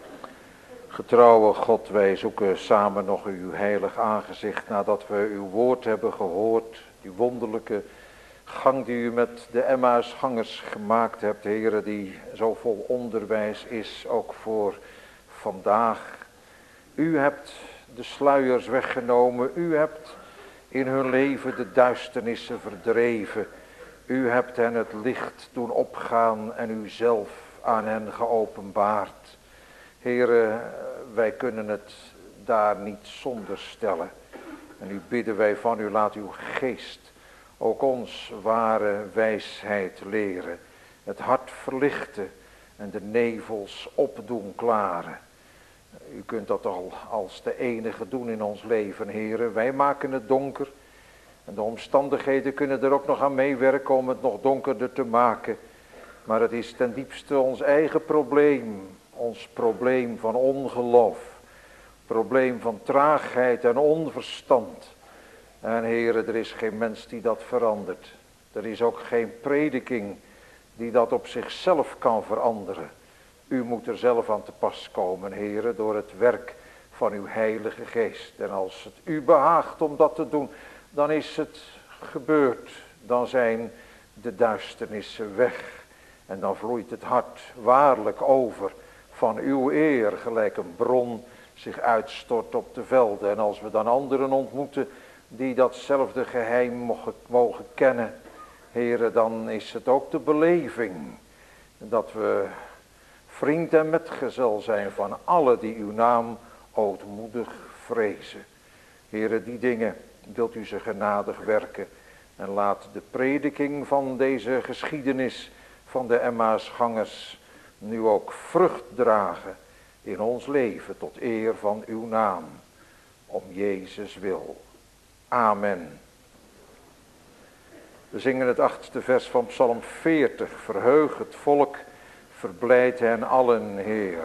Getrouwe God, wij zoeken samen nog uw heilig aangezicht nadat we uw woord hebben gehoord. Die wonderlijke gang die u met de Emmausgangers gemaakt hebt, Heere, die zo vol onderwijs is, ook voor vandaag. U hebt de sluiers weggenomen, u hebt in hun leven de duisternissen verdreven. U hebt hen het licht doen opgaan en u zelf aan hen geopenbaard. Heere, wij kunnen het daar niet zonder stellen. En nu bidden wij van u, laat uw geest ook ons ware wijsheid leren. Het hart verlichten en de nevels opdoen klaren. U kunt dat al als de enige doen in ons leven, Heere. Wij maken het donker. En de omstandigheden kunnen er ook nog aan meewerken om het nog donkerder te maken. Maar het is ten diepste ons eigen probleem. Ons probleem van ongeloof. Probleem van traagheid en onverstand. En Heere, er is geen mens die dat verandert. Er is ook geen prediking die dat op zichzelf kan veranderen. U moet er zelf aan te pas komen, Heere, door het werk van uw Heilige Geest. En als het u behaagt om dat te doen, dan is het gebeurd. Dan zijn de duisternissen weg. En dan vloeit het hart waarlijk over van uw eer, gelijk een bron zich uitstort op de velden. En als we dan anderen ontmoeten die datzelfde geheim mogen kennen, Heere, dan is het ook de beleving dat we vriend en metgezel zijn van alle die uw naam ootmoedig vrezen. Heere, die dingen wilt u ze genadig werken en laat de prediking van deze geschiedenis van de Emmausgangers nu ook vrucht dragen in ons leven tot eer van uw naam, om Jezus wil. Amen. We zingen het 8e vers van Psalm 40. Verheug het volk, verblijd hen allen, Heer.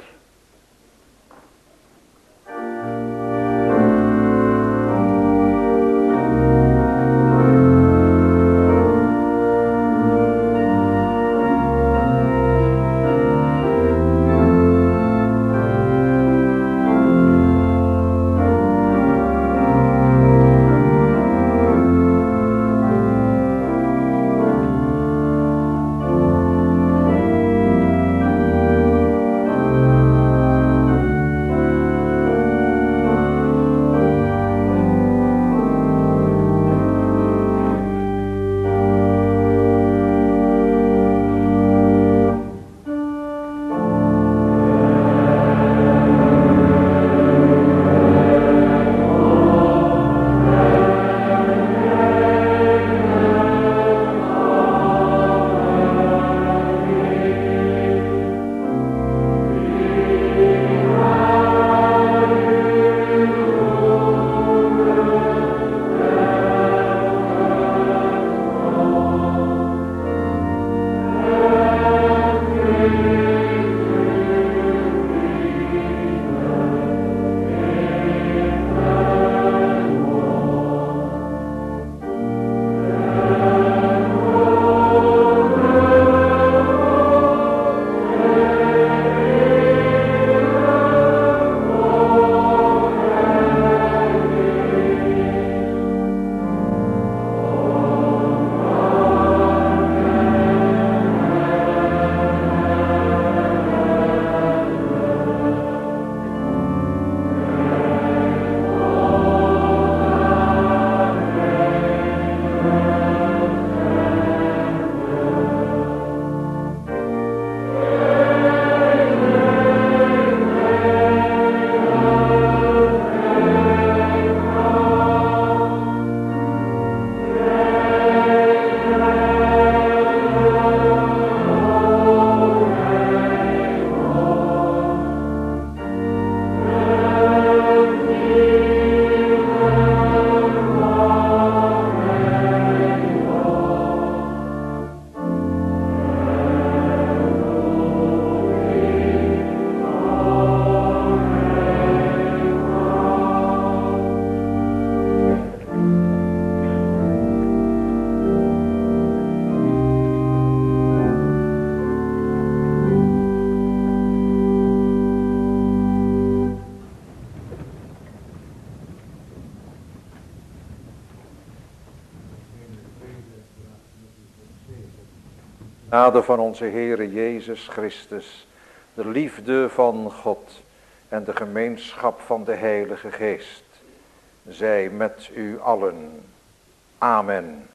genade van onze Heere Jezus Christus, de liefde van God en de gemeenschap van de Heilige Geest, zij met u allen. Amen.